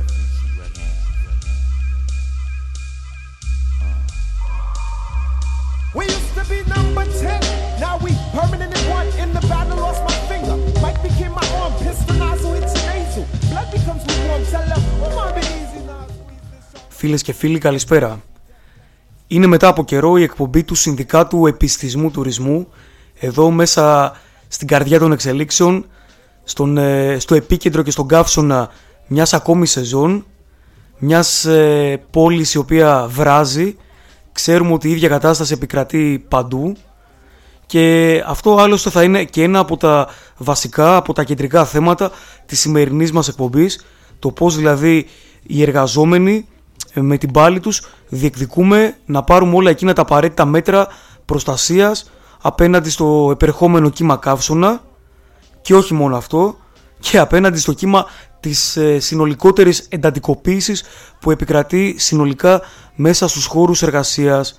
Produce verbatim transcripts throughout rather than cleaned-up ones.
We used to be number ten, now we permanent in one. In the battle lost my finger, Mike became my arm. Pistol nozzle hits your nasal, blood becomes warm. Tell them, oh my be easy now. Φίλες και φίλοι, καλησπέρα. Είναι μετά από καιρό η εκπομπή του Συνδικάτου Επιστημισμού Τουρισμού, εδώ μέσα στην καρδιά των εξελίξεων, στον, στο επίκεντρο και στον καύσωνα μιας ακόμη σεζόν, μιας ε, πόλης η οποία βράζει. Ξέρουμε ότι η ίδια κατάσταση επικρατεί παντού και αυτό άλλωστε θα είναι και ένα από τα βασικά, από τα κεντρικά θέματα της σημερινής μας εκπομπής, το πώς δηλαδή οι εργαζόμενοι με την πάλη τους διεκδικούμε να πάρουμε όλα εκείνα τα απαραίτητα μέτρα προστασίας απέναντι στο επερχόμενο κύμα καύσωνα και όχι μόνο αυτό, και απέναντι στο κύμα της ε, συνολικότερης εντατικοποίησης που επικρατεί συνολικά μέσα στους χώρους εργασίας.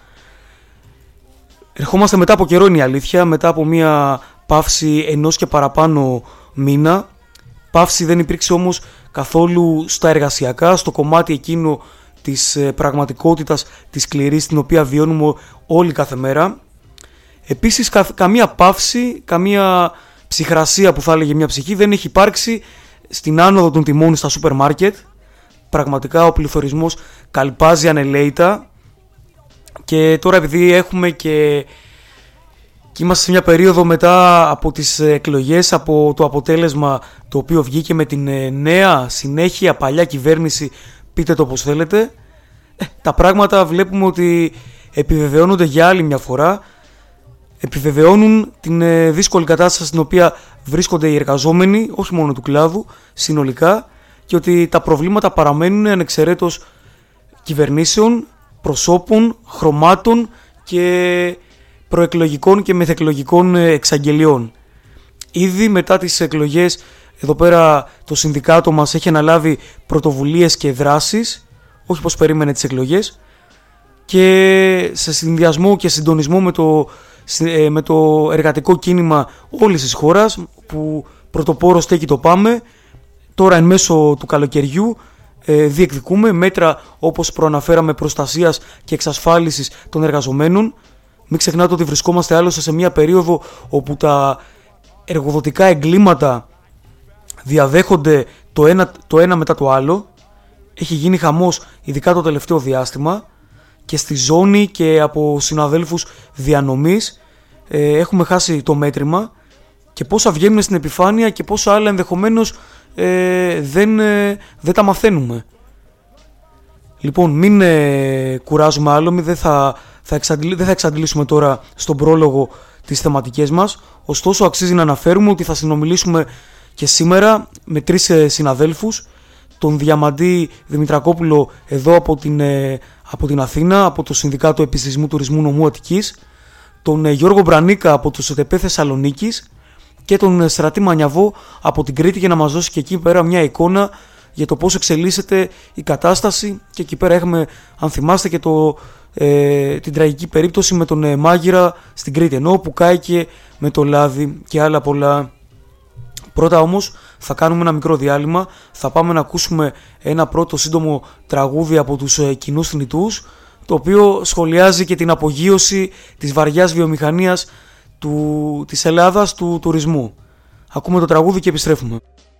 Ερχόμαστε μετά από καιρό, είναι η αλήθεια, μετά από μια παύση ενός και παραπάνω μήνα. Παύση δεν υπήρξε όμως καθόλου στα εργασιακά, στο κομμάτι εκείνο της ε, πραγματικότητας της σκληρής, την οποία βιώνουμε όλοι κάθε μέρα. Επίσης κα, καμία παύση, καμία ψυχρασία που θα έλεγε μια ψυχή δεν έχει υπάρξει στην άνοδο των τιμών στα σούπερ μάρκετ. Πραγματικά ο πληθωρισμός καλπάζει ανελαίητα και τώρα επειδή έχουμε και, και είμαστε σε μια περίοδο μετά από τις εκλογές, από το αποτέλεσμα το οποίο βγήκε με την νέα συνέχεια παλιά κυβέρνηση, πείτε το όπως θέλετε, τα πράγματα βλέπουμε ότι επιβεβαιώνονται για άλλη μια φορά. Επιβεβαιώνουν την ε, δύσκολη κατάσταση στην οποία βρίσκονται οι εργαζόμενοι, όχι μόνο του κλάδου, συνολικά, και ότι τα προβλήματα παραμένουν ανεξαιρέτως κυβερνήσεων, προσώπων, χρωμάτων και προεκλογικών και μεθεκλογικών εξαγγελιών. Ήδη μετά τις εκλογές, εδώ πέρα το συνδικάτο μας έχει αναλάβει πρωτοβουλίες και δράσεις, όχι πως περίμενε τις εκλογές, και σε συνδυασμό και συντονισμό με το με το εργατικό κίνημα όλης της χώρας που πρωτοπόρο στέκει το πάμε. Τώρα εν μέσω του καλοκαιριού ε, διεκδικούμε μέτρα όπως προαναφέραμε προστασίας και εξασφάλισης των εργαζομένων. Μην ξεχνάτε ότι βρισκόμαστε άλλωστε σε μια περίοδο όπου τα εργοδοτικά εγκλήματα διαδέχονται το ένα, το ένα μετά το άλλο. Έχει γίνει χαμός ειδικά το τελευταίο διάστημα και στη ζώνη και από συναδέλφους διανομής ε, έχουμε χάσει το μέτρημα και πόσα βγαίνουν στην επιφάνεια και πόσα άλλα ενδεχομένως ε, δεν, ε, δεν τα μαθαίνουμε. Λοιπόν, μην ε, κουράζουμε άλλο, μην, δεν, θα, θα εξαντλ, δεν θα εξαντλήσουμε τώρα στον πρόλογο τις θεματικές μας, ωστόσο αξίζει να αναφέρουμε ότι θα συνομιλήσουμε και σήμερα με τρεις ε, συναδέλφους, τον Διαμαντή Δημητρακόπουλο εδώ από την, ε, από την Αθήνα, από το Συνδικάτο Επιστημισμού Τουρισμού Νομού Αττικής, τον ε, Γιώργο Μπρανίκα από το ΣΕΤΕΠΕ Θεσσαλονίκης και τον ε, Στρατή Μανιαβό από την Κρήτη, για να μας δώσει και εκεί πέρα μια εικόνα για το πώς εξελίσσεται η κατάσταση. Και εκεί πέρα έχουμε, αν θυμάστε, και το, ε, την τραγική περίπτωση με τον ε, Μάγειρα στην Κρήτη, ενώ που κάηκε με το λάδι και άλλα πολλά. Πρώτα όμως θα κάνουμε ένα μικρό διάλειμμα, θα πάμε να ακούσουμε ένα πρώτο σύντομο τραγούδι από τους ε, κοινούς θνητούς, το οποίο σχολιάζει και την απογείωση της βαριάς βιομηχανίας του, της Ελλάδας, του τουρισμού. Ακούμε το τραγούδι και επιστρέφουμε.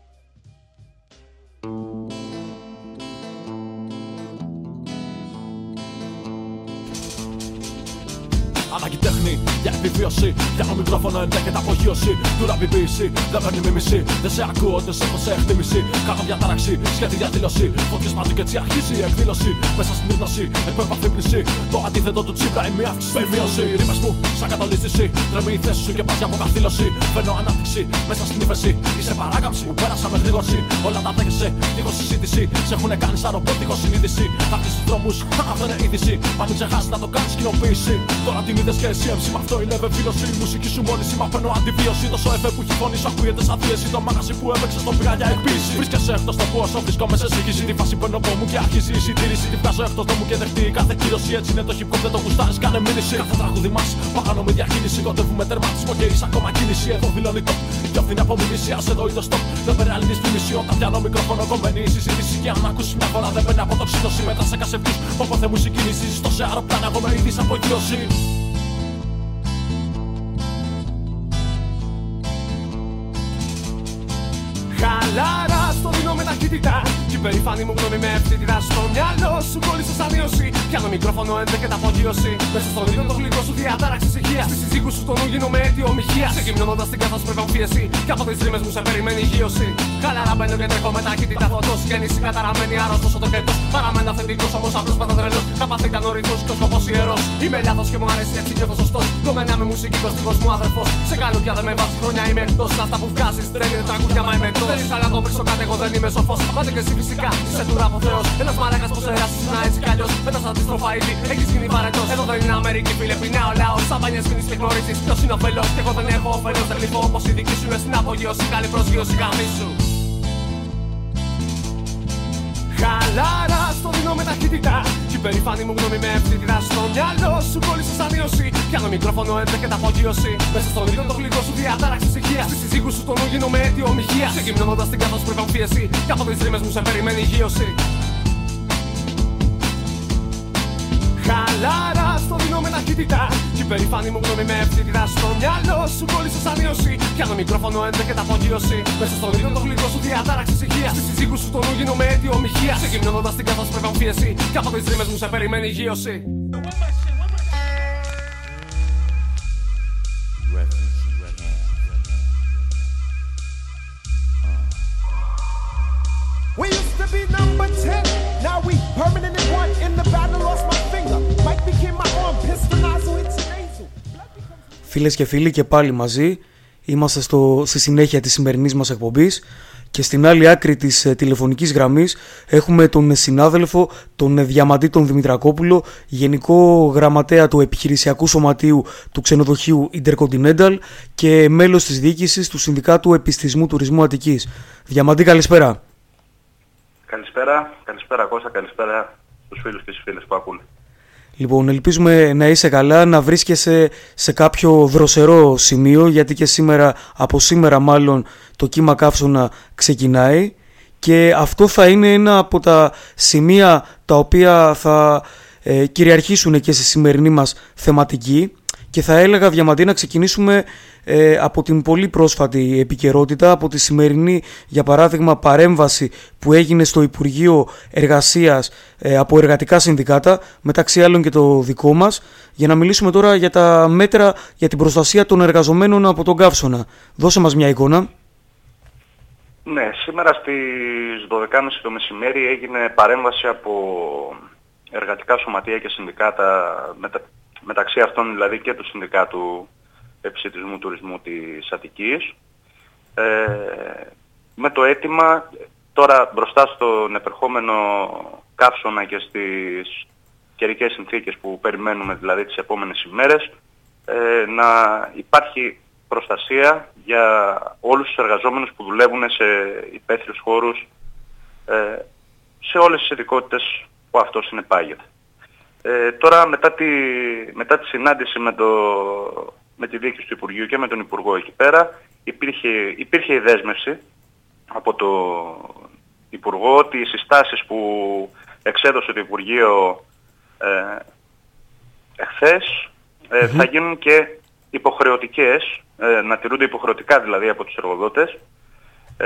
Ανάγκη τέχνη για επιβίωση. Για το μικρόφωνο ενδέχεται απογείωση. Του ραπιποίηση δεν παίρνει μίμηση. Δεν σε ακούω, δεν σε έχω σε εκτίμηση. Κάνω διατάραξη, σχέδι διαδήλωση. Φωτιές παντού και έτσι αρχίζει η εκδήλωση. Μέσα στην ύπνωση, επέμβα φύπνιση. Το αντίθετο του τσίπρα είναι μια αύξηση. Περιβίωση, ρήμες μου, σαν κατολίσθηση. Τρέμει η θέση σου και πας για αποκαθήλωση. Φέρνω ανάπτυξη μέσα στην ύφεση. Είσαι παράκαμψη που πέρασα με γρήγορση. Όλα τα δέχεσαι, λίγο συζήτηση. Σε έχουνε κάνει σαν ρομπότ, λίγο συνείδηση. Θα χτίσεις δρόμους, αυτό είναι είδηση. Μα μην ξεχάσεις να το κάνεις κοινοποίηση. Τώρα την είδες και εσύ έμψη, με αυτό είναι βέβαιο. εκδήλωση. Η μουσική σου μόλι σήμα παίρνω αντιβίωση. Το σοεφέ που έχει φωνή σου ακούγεται σαν πίεση. Το μάγαζι που έπαιξε στο πήρα για εκπίση. Βρίσκεσαι εκτός το πόσο βρίσκομαι σε σύγχυση. Τη φάση παίρνω από μου και αρχίζει η συντήρηση. Τη βγάζω εκτός το μου και δεχτεί κάθε κύρωση. Έτσι είναι το hip hop, δεν το γουστάρεις, κάνε μήνυση. Κάθε τραγούδι μας παράνομη διακίνηση. Κοντεύουμε τερματισμό και είσαι ακόμα κίνηση. Εδώ δηλώνει το πιο φθηνή απομίμηση. Ας εδώ είδο stop. Δεν παίρνει άλλη τη μισή. Όταν πιάνω μικρόφωνο κομμένη η συζήτηση. Και αν ακούσει μια φορά δεν παίρνει από το ξύλο. Μέτρα σε κασεπτούς. Όποτε μουσική κίνηση. Στο σε αεροπλάνα εγώ με είδης απογείωση. Χαλαρά στο δίνω με ταχύτητα. Κι η περήφανη μου γνώμη με ευθύτητα. Στο μυαλό σου κόλλησε σαν ίωση. Πιάνω μικρόφωνο έντεκα τα απογείωση. Μέσα στον ήλιο το γλυκό σου διατάραξη ησυχία. Στη συζύγου σου τον νου γίνομαι αίτιο ομοιχεία. Σε γυμνώνοντας την κάθε σου προπαμφίεση. Κι από τις ρήμες μου σε περιμένει η γύρωση. Χαλαρά μπαίνω και τρέχω με ταχύτητα. Φωτός γέννηση καταραμένη άρρωστος ο τοκέτος. Παραμένω αυθεντικός όμως απλώς πάντα τρελός. Καπαθ ήταν ο ρυθμός και ο σκοπός ιερός. Είμαι λάθος και μου αρέσει έτσι νιώθω σωστός. Κομμένα με μουσική κοστικός μου αδερφός. Σε καλούδια δεν με βάζει χρόνια είμαι εκτός. Αυτά που βγάζεις δεν είναι τραγούδια μα είμαι εκτός. Δεν είσαι αλλά το πίσω κάτω εγώ δεν είμαι σοφός. Πάτε και εσύ φυσικά είσαι του ράπο θεός. Ένας μαλάκας πως εράσεις να έτσι κι αλλιώς. Μετά σαν αντίστροφα ήδη έχεις γίνει βαρετός. Εδώ δεν είναι Αμερική φίλε πεινά ο λαός. Σαν πανιές γίνεις και γνωρίζεις ποιος είναι ο φελός. Κι εγώ δεν έχω όφελος δεν λυπώ όπως η δική σου είναι στην απογείωση. Καλή προσγείωση γαμίσου. Χαλαρά στο δίνω με ταχύτητα. Κι η περήφανη μου γνώμη με ευθύτητα. Στο μυαλό σου κόλλησε σαν ίωση. Πιάνω μικρόφωνο έντεκα τα απογείωση. Μέσα στον ήλιο το γλυκό σου διατάραξη ησυχία. Στη συζύγου σου τον νου γίνομαι αίτιο ομοιχεία. Σε γυμνώνοντας την κάθε σου προπαμφίεση. Κι από τις ρήμες μου σε περιμένει η γύρωση. Χαλαρά στο δίνω με ταχύτητα. Κι η περήφανη μου γνώμη με ευθύτητα. Στο μυαλό σου κόλλησε σαν ίωση. Πιάνω μικρόφωνο έντεκα τα απογείωση. Μέσα στον ήλιο το γλυκό σου διατάραξη ησυχία. Στη συζύγου σου τον νου γίνομαι αίτιο ομοιχεία. Σε γυμνώνοντας την κάθε σου προπαμφίεση. Κι από τις ρήμες μου σε περιμένει η γύρωση. We used to be number ten, now we permanent in one. In the battle lost my finger, Mike became my arm, pistol nozzle hits an nasal. Φίλες και φίλοι, και πάλι μαζί είμαστε στο, στη συνέχεια της σημερινής μας εκπομπής και στην άλλη άκρη της ε, τηλεφωνικής γραμμής έχουμε τον συνάδελφο, τον ε, Διαμαντή τον Δημητρακόπουλο, Γενικό Γραμματέα του Επιχειρησιακού Σωματείου του Ξενοδοχείου Intercontinental και μέλος της διοίκησης του Συνδικάτου Επιστημισμού Τουρισμού Αττικής. Διαμαντή, καλησπέρα. Καλησπέρα, καλησπέρα Κώστα, καλησπέρα στους φίλους και τις φίλες που ακούνε. Λοιπόν, ελπίζουμε να είσαι καλά, να βρίσκεσαι σε κάποιο δροσερό σημείο, γιατί και σήμερα, από σήμερα μάλλον, το κύμα καύσωνα ξεκινάει και αυτό θα είναι ένα από τα σημεία τα οποία θα ε, κυριαρχήσουν και στη σημερινή μας θεματική. Και θα έλεγα, Διαμαντή, να ξεκινήσουμε ε, από την πολύ πρόσφατη επικαιρότητα, από τη σημερινή, για παράδειγμα, παρέμβαση που έγινε στο Υπουργείο Εργασίας ε, από εργατικά συνδικάτα, μεταξύ άλλων και το δικό μας, για να μιλήσουμε τώρα για τα μέτρα για την προστασία των εργαζομένων από τον καύσωνα. Δώσε μας μια εικόνα. Ναι, σήμερα στις δώδεκα και μισή το μεσημέρι έγινε παρέμβαση από εργατικά σωματεία και συνδικάτα, μετα... μεταξύ αυτών δηλαδή και του Συνδικάτου Επιστημισμού Τουρισμού της Αττικής, ε, με το αίτημα τώρα μπροστά στον επερχόμενο καύσωνα και στις καιρικές συνθήκες που περιμένουμε δηλαδή τις επόμενες ημέρες, ε, να υπάρχει προστασία για όλους τους εργαζόμενους που δουλεύουν σε υπαίθριους χώρους, ε, σε όλες τις ειδικότητες που αυτό συνεπάγεται. Ε, τώρα μετά τη, μετά τη συνάντηση με, το, με τη διοίκηση του Υπουργείου και με τον Υπουργό εκεί πέρα, υπήρχε, υπήρχε η δέσμευση από το Υπουργό ότι οι συστάσεις που εξέδωσε το Υπουργείο ε, εχθές ε, mm-hmm. θα γίνουν και υποχρεωτικές, ε, να τηρούνται υποχρεωτικά δηλαδή από τους εργοδότες. Ε,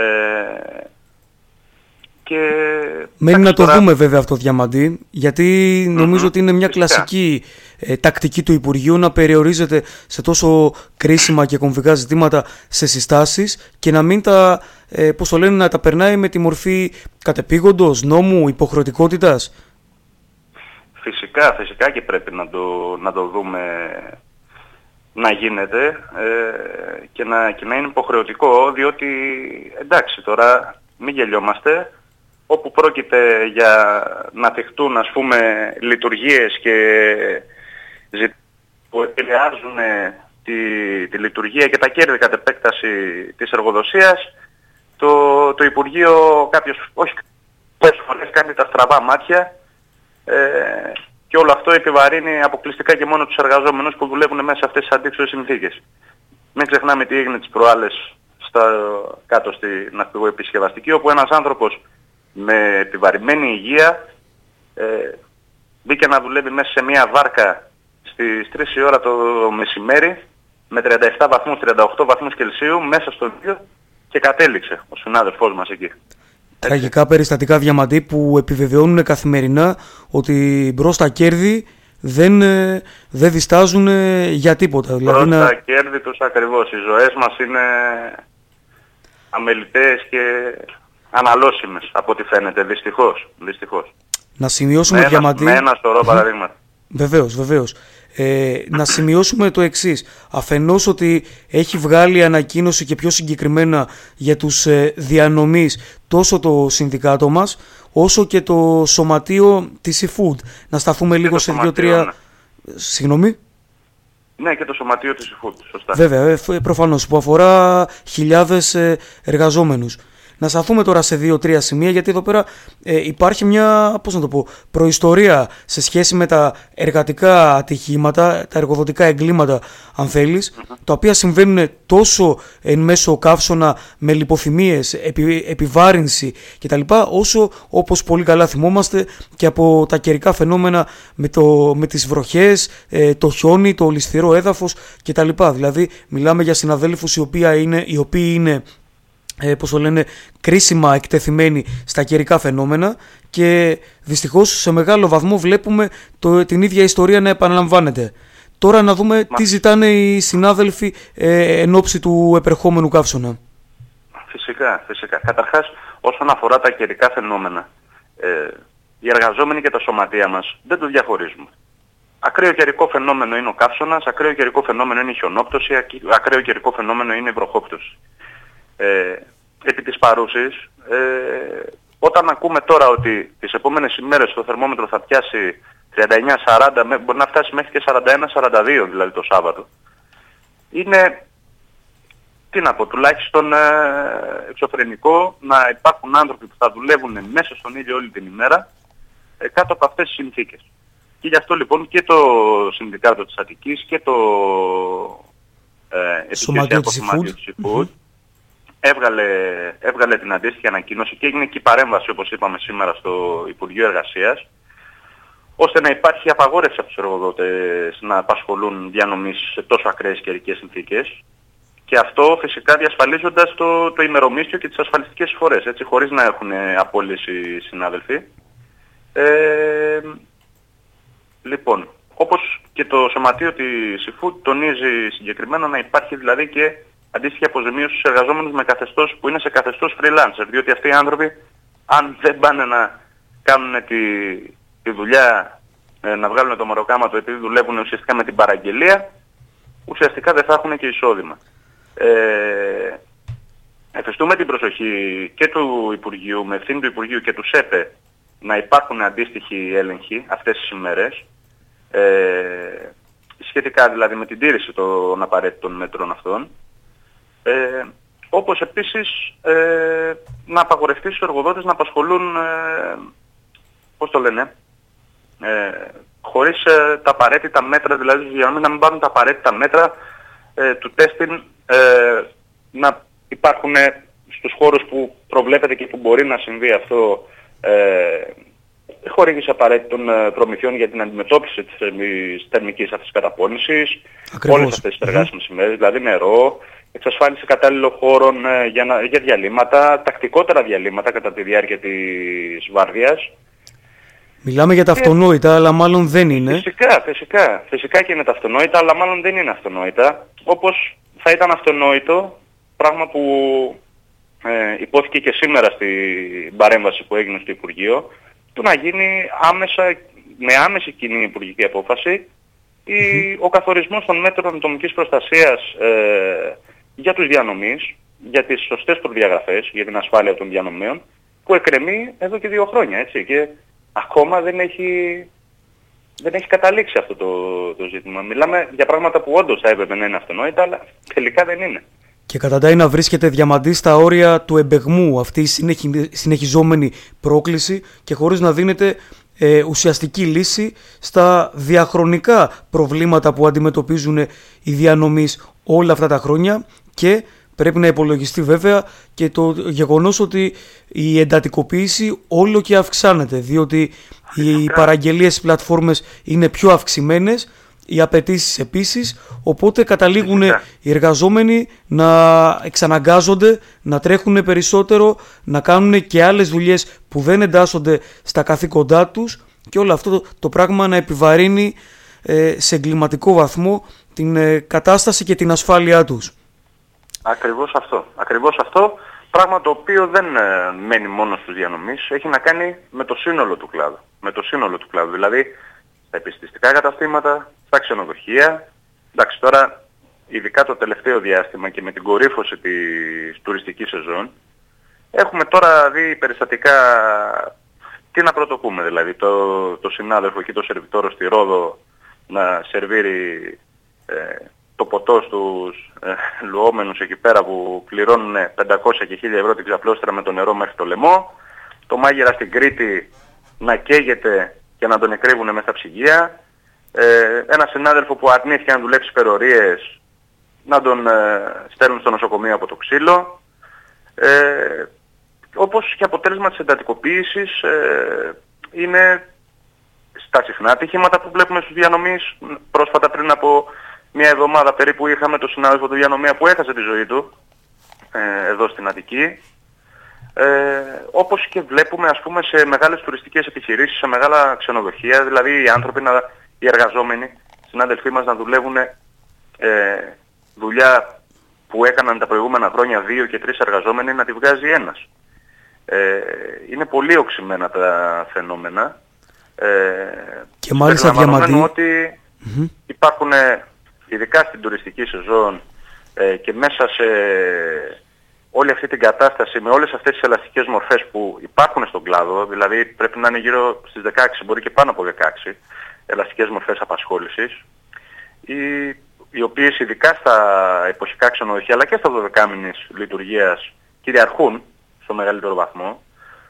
Και... Μένει να το τώρα... δούμε βέβαια αυτό, Διαμαντή, γιατί νομίζω mm-hmm. ότι είναι μια Φυσικά. κλασική ε, τακτική του Υπουργείου να περιορίζεται σε τόσο κρίσιμα και κομβικά ζητήματα σε συστάσεις και να μην τα, ε, πώς το λένε, να τα περνάει με τη μορφή κατεπήγοντος, νόμου, υποχρεωτικότητας. Φυσικά, φυσικά και πρέπει να το, να το δούμε να γίνεται ε, και, να, και να είναι υποχρεωτικό, διότι εντάξει τώρα μην γελιόμαστε. Όπου πρόκειται για να θυχτούν ας πούμε λειτουργίες και ζητήσεις που επηρεάζουν τη, τη λειτουργία και τα κέρδη κατ' επέκταση της εργοδοσίας, το, το Υπουργείο κάποιος, όχι πολλές φορές κάνει τα στραβά μάτια ε, και όλο αυτό επιβαρύνει αποκλειστικά και μόνο τους εργαζόμενους που δουλεύουν μέσα σε αυτές τις αντίξωες συνθήκες. Μην ξεχνάμε τι έγινε τις προάλλες στα, κάτω στη ναυπηγοεπισκευαστική, όπου ένας άνθρωπος με επιβαρημένη υγεία ε, μπήκε να δουλεύει μέσα σε μια βάρκα στις τρεις η ώρα το μεσημέρι με τριάντα επτά βαθμούς, τριάντα οκτώ βαθμούς Κελσίου μέσα στον ήλιο και κατέληξε ο συνάδελφός μας εκεί. Τραγικά περιστατικά, Διαμαντή, που επιβεβαιώνουν καθημερινά ότι μπρος τα κέρδη δεν, δεν διστάζουν για τίποτα. Μπρος δηλαδή τα να... κέρδη τους ακριβώς. Οι ζωές μας είναι αμεληταίες και αναλώσιμες από ό,τι φαίνεται, δυστυχώς. δυστυχώς. Να σημειώσουμε, με ένα, Διαμαντή... με ένα σωρό παραδείγματα. Βεβαίως, βεβαίως. Ε, να σημειώσουμε το εξής. Αφενός ότι έχει βγάλει ανακοίνωση και πιο συγκεκριμένα για τους ε, διανομείς τόσο το συνδικάτο μας όσο και το σωματείο της eFood. Να σταθούμε λίγο σε δύο-τρία... Ναι. Συγγνώμη. Ναι, και το σωματείο της eFood, σωστά. Βέβαια, ε, προφανώς, που αφορά χιλιάδες ε, εργαζόμενους. Να σταθούμε τώρα σε δύο-τρία σημεία, γιατί εδώ πέρα ε, υπάρχει μια, πώς να το πω, προϊστορία σε σχέση με τα εργατικά ατυχήματα, τα εργοδοτικά εγκλήματα, αν θέλεις, mm-hmm. τα οποία συμβαίνουν τόσο εν μέσω καύσωνα με λιποθυμίες, επι, επιβάρυνση κτλ., όσο, όπως πολύ καλά θυμόμαστε, και από τα καιρικά φαινόμενα με, το, με τις βροχές, ε, το χιόνι, το λισθηρό έδαφος κτλ. Δηλαδή, μιλάμε για συναδέλφους οι οποίοι είναι, οι οποίοι είναι Ε, πώς το λένε, κρίσιμα εκτεθειμένοι στα καιρικά φαινόμενα, και δυστυχώς σε μεγάλο βαθμό βλέπουμε το, την ίδια ιστορία να επαναλαμβάνεται. Τώρα να δούμε Μα... τι ζητάνε οι συνάδελφοι ε, εν ώψη του επερχόμενου καύσωνα. Φυσικά, φυσικά. Καταρχάς, όσον αφορά τα καιρικά φαινόμενα, ε, οι εργαζόμενοι και τα σωματεία μας δεν το διαχωρίζουμε. Ακραίο καιρικό φαινόμενο είναι ο καύσωνας, ακραίο καιρικό φαινόμενο είναι η χιονόπτωση, ακραίο καιρικό φαινόμενο είναι η βροχόπτωση. Ε, επί της παρούσης, ε, όταν ακούμε τώρα ότι τις επόμενες ημέρες το θερμόμετρο θα πιάσει τριάντα εννιά σαράντα, μπορεί να φτάσει μέχρι και σαράντα ένα σαράντα δύο δηλαδή το Σάββατο, είναι, τι να πω, τουλάχιστον ε, εξωφρενικό να υπάρχουν άνθρωποι που θα δουλεύουν μέσα στον ήλιο όλη την ημέρα ε, κάτω από αυτές τις συνθήκες. Και γι' αυτό λοιπόν και το Συνδικάτο της Αττικής και το ε, επιχειρησιακό σωματείο της eFood mm-hmm. Έβγαλε, έβγαλε την αντίστοιχη ανακοίνωση και έγινε και η παρέμβαση, όπως είπαμε σήμερα, στο Υπουργείο Εργασίας, ώστε να υπάρχει απαγόρευση από τους εργοδότες να απασχολούν διανομής σε τόσο ακραίες καιρικές συνθήκες, και αυτό φυσικά διασφαλίζοντας το, το ημερομίσθιο και τις ασφαλιστικές εισφορές, έτσι, χωρίς να έχουν απώλειες οι συνάδελφοι. Ε, λοιπόν, όπως και το σωματείο της eFood τονίζει συγκεκριμένα να υπάρχει δηλαδή και αντίστοιχη αποζημίωση στους εργαζόμενους με καθεστώς, που είναι σε καθεστώς freelancer, διότι αυτοί οι άνθρωποι, αν δεν πάνε να κάνουν τη, τη δουλειά, ε, να βγάλουν το μεροκάματο επειδή δουλεύουν ουσιαστικά με την παραγγελία, ουσιαστικά δεν θα έχουν και εισόδημα. Ε, Εφιστούμε την προσοχή και του Υπουργείου, με ευθύνη του Υπουργείου και του ΣΕΠΕ, να υπάρχουν αντίστοιχοι έλεγχοι αυτές τις ημέρες, ε, σχετικά δηλαδή με την τήρηση των απαραίτητων μέτρων αυτών. Ε, όπως επίσης ε, να απαγορευτεί στους εργοδότες να απασχολούν, ε, πώς το λένε, ε, χωρίς ε, τα απαραίτητα μέτρα, δηλαδή για να μην πάρουν τα απαραίτητα μέτρα ε, του τέστην, ε, να υπάρχουν ε, στους χώρους που προβλέπεται και που μπορεί να συμβεί αυτό, ε, χορήγηση απαραίτητων ε, προμηθειών για την αντιμετώπιση της θερμικής, θερμικής αυτής καταπώνησης, όλες αυτές τις εργάσιμες ημέρες, δηλαδή νερό, εξασφάλιση κατάλληλων χώρων ε, για, να, για διαλύματα, τακτικότερα διαλύματα κατά τη διάρκεια της βάρδιας. Μιλάμε για τα αυτονόητα, αλλά μάλλον δεν είναι. Φυσικά, φυσικά. Φυσικά και είναι τα αυτονόητα, αλλά μάλλον δεν είναι αυτονόητα. Όπως θα ήταν αυτονόητο, πράγμα που ε, υπόθηκε και σήμερα στην παρέμβαση που έγινε στο Υπουργείο, του να γίνει άμεσα, με άμεση κοινή υπουργική απόφαση, η, mm-hmm. ο καθορισμός των μέτρων ατομικής προστασίας ε, για τους διανομείς, για τις σωστές προδιαγραφές, για την ασφάλεια των διανομέων, που εκκρεμεί εδώ και δύο χρόνια, έτσι, και ακόμα δεν έχει δεν έχει καταλήξει αυτό το, το ζήτημα. Μιλάμε για πράγματα που όντως θα έπρεπε να είναι αυτονόητα, αλλά τελικά δεν είναι. Και καταντάει να βρίσκεται Διαμαντή στα όρια του εμπεγμού αυτή η συνεχι... συνεχιζόμενη πρόκληση και χωρίς να δίνεται ε, ουσιαστική λύση στα διαχρονικά προβλήματα που αντιμετωπίζουν οι διανομείς όλα αυτά τα χρόνια, και πρέπει να υπολογιστεί βέβαια και το γεγονός ότι η εντατικοποίηση όλο και αυξάνεται, διότι οι παραγγελίες στις πλατφόρμες είναι πιο αυξημένες, οι απαιτήσεις επίσης, οπότε καταλήγουν οι εργαζόμενοι να εξαναγκάζονται, να τρέχουν περισσότερο, να κάνουν και άλλες δουλειές που δεν εντάσσονται στα καθήκοντά τους, και όλο αυτό το πράγμα να επιβαρύνει ε, σε εγκληματικό βαθμό την ε, κατάσταση και την ασφάλειά τους. Ακριβώς αυτό. Ακριβώς αυτό, πράγμα το οποίο δεν ε, μένει μόνο στους διανομείς, έχει να κάνει με το σύνολο του κλάδου. Με το σύνολο του κλάδου, δηλαδή στα επιστηστικά καταστήματα, στα ξενοδοχεία. Εντάξει, τώρα ειδικά το τελευταίο διάστημα και με την κορύφωση της τουριστικής σεζόν, έχουμε τώρα δει περιστατικά, τι να πρωτοπούμε δηλαδή, το, το συνάδελφο εκεί, το σερβιτόρο στη Ρόδο, να σερβίρει ε, το ποτό στους ε, λουόμενους εκεί πέρα που πληρώνουν πεντακόσια και χίλια ευρώ την ξαπλώστρα με το νερό μέχρι το λαιμό, το μάγειρα στην Κρήτη να καίγεται και να τον εκρύβουν μέσα στα ψυγεία, ε, ένα συνάδελφο που αρνήθηκε να δουλέψει υπερορίες να τον ε, στέλνουν στο νοσοκομείο από το ξύλο, ε, όπως και αποτέλεσμα της εντατικοποίησης ε, είναι στα συχνά ατυχήματα που βλέπουμε στους διανομείς. Πρόσφατα πριν από μια εβδομάδα περίπου είχαμε τον συνάδελφο του διανομέα που έχασε τη ζωή του ε, εδώ στην Αττική. Ε, όπως και βλέπουμε ας πούμε σε μεγάλες τουριστικές επιχειρήσεις, σε μεγάλα ξενοδοχεία, δηλαδή οι άνθρωποι, να, οι εργαζόμενοι, συνάδελφοί μας να δουλεύουν ε, δουλειά που έκαναν τα προηγούμενα χρόνια δύο και τρεις εργαζόμενοι να τη βγάζει ένας. Ε, είναι πολύ οξυμένα τα φαινόμενα. Ε, και μάλιστα Διαμαντή ότι mm-hmm. υπάρχουν ειδικά στην τουριστική σεζόν ε, και μέσα σε όλη αυτή την κατάσταση με όλες αυτές τις ελαστικές μορφές που υπάρχουν στον κλάδο, δηλαδή πρέπει να είναι γύρω στις δεκαέξι, μπορεί και πάνω από δεκαέξι ελαστικές μορφές απασχόλησης, οι, οι οποίες ειδικά στα εποχικά ξενοδοχεία αλλά και στα δωδεκάμηνης λειτουργίας κυριαρχούν στο μεγαλύτερο βαθμό.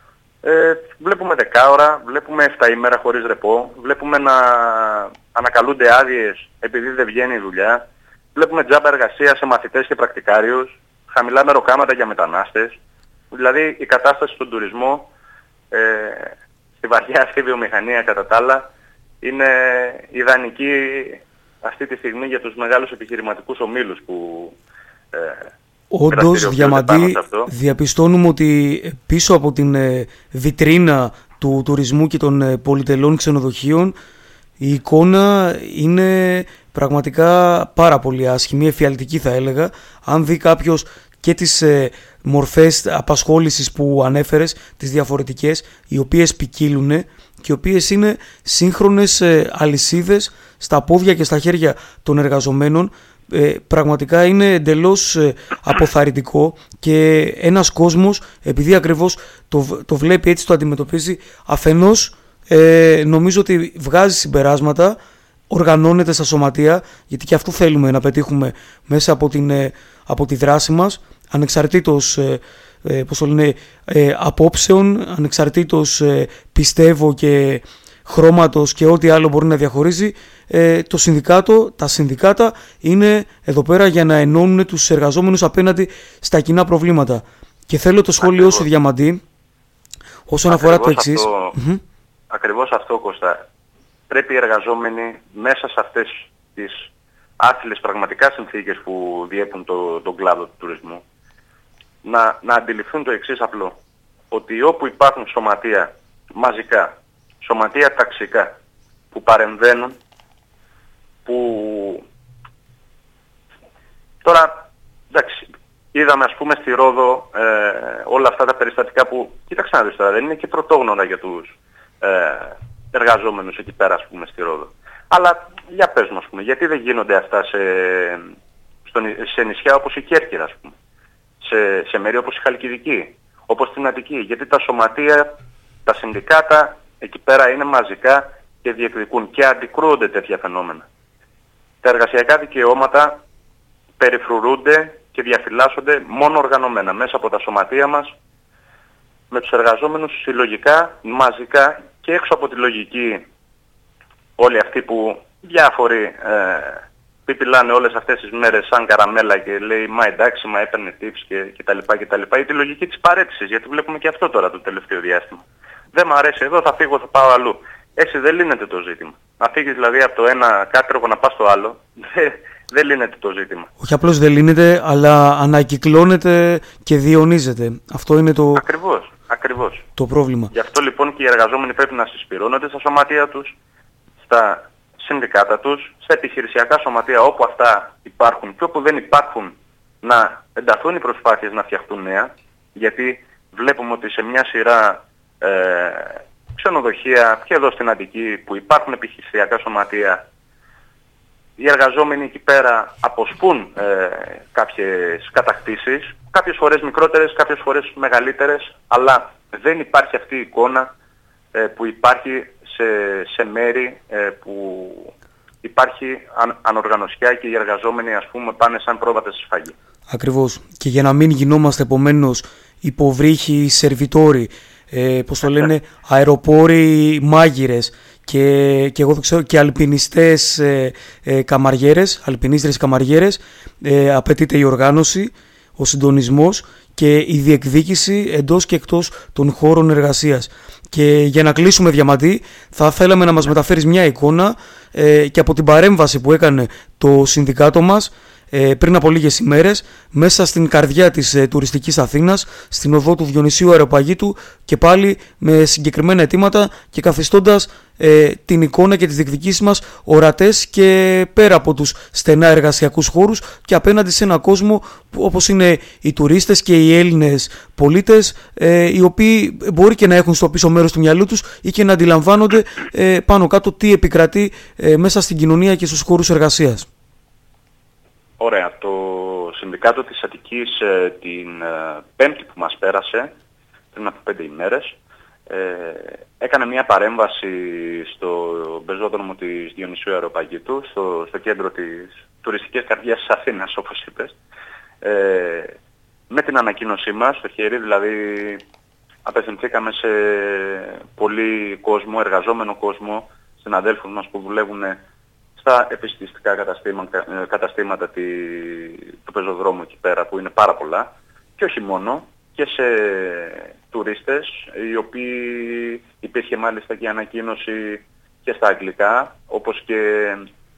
Ε, βλέπουμε δεκάωρα, βλέπουμε εφτά ημέρα χωρίς ρεπό, βλέπουμε να ανακαλούνται άδειες επειδή δεν βγαίνει η δουλειά, βλέπουμε τζάμπα εργασία σε μαθητές και πρακτικάριους, χαμηλά μεροκάματα για μετανάστες. Δηλαδή η κατάσταση στον τουρισμό, ε, στη βαριά αυτή βιομηχανία κατά τα άλλα, είναι ιδανική αυτή τη στιγμή για τους μεγάλους επιχειρηματικούς ομίλους που ε, όντως, Διαμαντή, διαπιστώνουμε ότι πίσω από την ε, βιτρίνα του τουρισμού και των ε, πολυτελών ξενοδοχείων η εικόνα είναι πραγματικά πάρα πολύ άσχημη, εφιαλτική θα έλεγα. Αν δει κάποιος και τις ε, μορφές απασχόλησης που ανέφερες, τις διαφορετικές, οι οποίες ποικίλουν και οι οποίες είναι σύγχρονες ε, αλυσίδες στα πόδια και στα χέρια των εργαζομένων, ε, πραγματικά είναι εντελώς ε, αποθαρρυντικό, και ένας κόσμος, επειδή ακριβώς το, το βλέπει έτσι, το αντιμετωπίζει, αφενός ε, νομίζω ότι βγάζει συμπεράσματα, οργανώνεται στα σωματεία, γιατί και αυτό θέλουμε να πετύχουμε μέσα από, την, ε, από τη δράση μας, ανεξαρτήτως ε, ε, πώς το λένε, ε, απόψεων, ανεξαρτήτως ε, πιστεύω και χρώματος και ό,τι άλλο μπορεί να διαχωρίζει. Ε, το συνδικάτο, τα συνδικάτα είναι εδώ πέρα για να ενώνουν τους εργαζόμενους απέναντι στα κοινά προβλήματα. Και θέλω το σχόλιο σου, Διαμαντή, όσον ακριβώς αφορά το εξής. Αυτό, mm-hmm. Ακριβώς αυτό, Κώστα. Πρέπει οι εργαζόμενοι μέσα σε αυτές τις άθλιες πραγματικά συνθήκες που διέπουν το, τον κλάδο του τουρισμού να, να αντιληφθούν το εξής απλό. Ότι όπου υπάρχουν σωματεία μαζικά, σωματεία ταξικά που παρεμβαίνουν, που τώρα, εντάξει, είδαμε ας πούμε στη Ρόδο ε, όλα αυτά τα περιστατικά που, κοίταξε να δεις τώρα, δεν είναι και πρωτόγνωρα για τους ε, εργαζόμενους εκεί πέρα ας πούμε στη Ρόδο. Αλλά για πες μου ας πούμε, γιατί δεν γίνονται αυτά σε, στο, σε νησιά όπως η Κέρκυρα ας πούμε, σε, σε μέρη όπως η Χαλκιδική, όπως την Αττική, γιατί τα σωματεία, τα συνδικάτα εκεί πέρα είναι μαζικά και διεκδικούν και αντικρούονται τέτοια φαινόμενα. Τα εργασιακά δικαιώματα περιφρουρούνται και διαφυλάσσονται μόνο οργανωμένα μέσα από τα σωματεία μας, με τους εργαζόμενους συλλογικά, μαζικά και έξω από τη λογική όλοι αυτοί που διάφοροι ε, πιπιλάνε όλες αυτές τις μέρες σαν καραμέλα και λέει μα εντάξει, μα έπαιρνε tips και, και τα λοιπά και τα λοιπά, ή τη λογική της παρέτησης, γιατί βλέπουμε και αυτό τώρα το τελευταίο διάστημα. Δεν μ' αρέσει εδώ, θα φύγω, θα πάω αλλού. Έτσι δεν λύνεται το ζήτημα. Να φύγεις δηλαδή από το ένα κάτρογο να πας στο άλλο, δεν, δεν λύνεται το ζήτημα. Όχι απλώς δεν λύνεται, αλλά ανακυκλώνεται και διονύζεται. Αυτό είναι το, ακριβώς, ακριβώς. το πρόβλημα. Γι' αυτό λοιπόν και οι εργαζόμενοι πρέπει να συσπηρώνονται στα σωματεία τους, στα συνδικάτα τους, στα επιχειρησιακά σωματεία όπου αυτά υπάρχουν και όπου δεν υπάρχουν να ενταθούν οι προσπάθειες να φτιαχτούν νέα, γιατί βλέπουμε ότι σε μια σειρά ε, ξενοδοχεία και εδώ στην Αττική που υπάρχουν επιχειρησιακά σωματεία, οι εργαζόμενοι εκεί πέρα αποσπούν ε, κάποιες κατακτήσεις, κάποιες φορές μικρότερες, κάποιες φορές μεγαλύτερες, αλλά δεν υπάρχει αυτή η εικόνα ε, που υπάρχει σε, σε μέρη ε, που υπάρχει αν, ανοργανωσιά και οι εργαζόμενοι ας πούμε πάνε σαν πρόβατες στη σφαγή. Ακριβώς. Και για να μην γινόμαστε επομένως υποβρύχοι σερβιτόροι, ε, πώς το λένε, αεροπόροι μάγειρες και, και εγώ δεν ξέρω και αλπινιστές ε, ε, καμαριέρες, αλπινίστρες καμαριέρες, ε, απαιτείται η οργάνωση, ο συντονισμός και η διεκδίκηση εντός και εκτός των χώρων εργασίας. Και για να κλείσουμε, Διαμαντή, θα θέλαμε να μας μεταφέρεις μια εικόνα ε, και από την παρέμβαση που έκανε το συνδικάτο μας ε, πριν από λίγες ημέρες μέσα στην καρδιά της ε, τουριστικής Αθήνας, στην οδό του Διονυσίου Αεροπαγήτου, και πάλι με συγκεκριμένα αιτήματα και καθιστώντας ε, την εικόνα και τις διεκδικήσεις μας ορατές και πέρα από τους στενά εργασιακούς χώρους και απέναντι σε έναν κόσμο που, όπως είναι οι τουρίστες και οι Έλληνες πολίτες, ε, οι οποίοι μπορεί και να έχουν στο πίσω μέρος του μυαλού τους ή και να αντιλαμβάνονται ε, πάνω κάτω τι επικρατεί ε, μέσα στην κοινωνία και στους χώρους εργασίας. Ωραία. Το Συνδικάτο της Αττικής ε, την ε, Πέμπτη που μας πέρασε, πριν από πέντε ημέρες, ε, έκανε μια παρέμβαση στο πεζόδρομο της Διονυσίου Αεροπαγήτου, στο, στο κέντρο της τουριστικής καρδιάς της Αθήνας, όπως είπες, ε, με την ανακοίνωσή μας στο χέρι, δηλαδή απευθυνθήκαμε σε πολύ κόσμο, εργαζόμενο κόσμο, συναδέλφους μας που δουλεύουν στα επιστηστικά καταστήματα, καταστήματα τη, του πεζοδρόμου εκεί πέρα, που είναι πάρα πολλά, και όχι μόνο, και σε τουρίστες, οι οποίοι υπήρχε μάλιστα και ανακοίνωση και στα αγγλικά, όπως και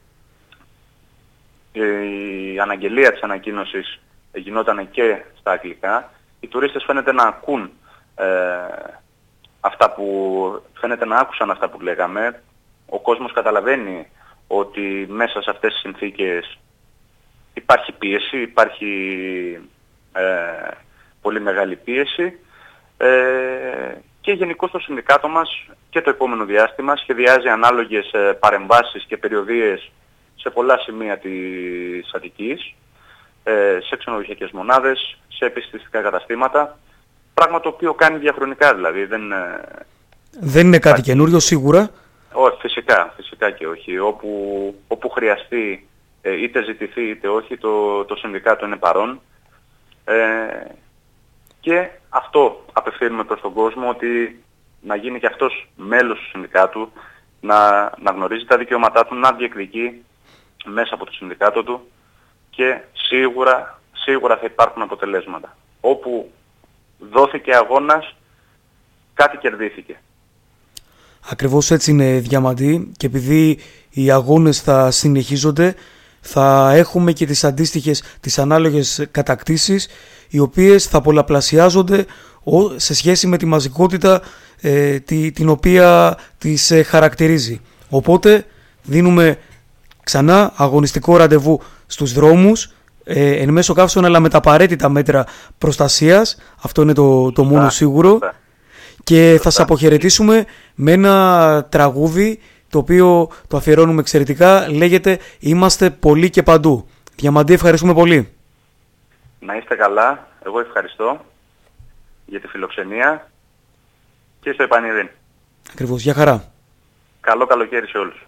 η αναγγελία της ανακοίνωσης γινόταν και στα αγγλικά. Οι τουρίστες φαίνεται να ακούν ε, αυτά που, φαίνεται να άκουσαν αυτά που λέγαμε. Ο κόσμος καταλαβαίνει ότι μέσα σε αυτές τις συνθήκες υπάρχει πίεση, υπάρχει ε, πολύ μεγάλη πίεση ε, και γενικώς το συνδικάτο μας και το επόμενο διάστημα σχεδιάζει ανάλογες ε, παρεμβάσεις και περιοδίες σε πολλά σημεία της Αττικής, ε, σε ξενοδοχειακές μονάδες, σε επιστηστικά καταστήματα, πράγμα το οποίο κάνει διαχρονικά δηλαδή. Δεν, ε, δεν είναι κάτι καινούριο σίγουρα. Όχι, φυσικά, φυσικά και όχι. Όπου, όπου χρειαστεί, ε, είτε ζητηθεί είτε όχι, το, το συνδικάτο είναι παρόν. Ε, και αυτό απευθύνουμε προς τον κόσμο, ότι να γίνει και αυτός μέλος του συνδικάτου, να, να γνωρίζει τα δικαιώματά του, να διεκδικεί μέσα από το συνδικάτο του και σίγουρα, σίγουρα θα υπάρχουν αποτελέσματα. Όπου δόθηκε αγώνας, κάτι κερδίθηκε. Ακριβώς έτσι είναι, Διαμαντή, και επειδή οι αγώνες θα συνεχίζονται, θα έχουμε και τις αντίστοιχες, τις ανάλογες κατακτήσεις, οι οποίες θα πολλαπλασιάζονται σε σχέση με τη μαζικότητα ε, τη, την οποία τις ε, χαρακτηρίζει. Οπότε δίνουμε ξανά αγωνιστικό ραντεβού στους δρόμους, ε, εν μέσω καύσεων, αλλά με τα απαραίτητα μέτρα προστασίας. Αυτό είναι το, το μόνο σίγουρο. Και θα σας αποχαιρετήσουμε με ένα τραγούδι το οποίο το αφιερώνουμε εξαιρετικά. Λέγεται «Είμαστε πολλοί και παντού». Διαμαντή, ευχαριστούμε πολύ. Να είστε καλά. Εγώ ευχαριστώ για τη φιλοξενία και στο επανειδήν. Ακριβώς. Γεια χαρά. Καλό καλοκαίρι σε όλους.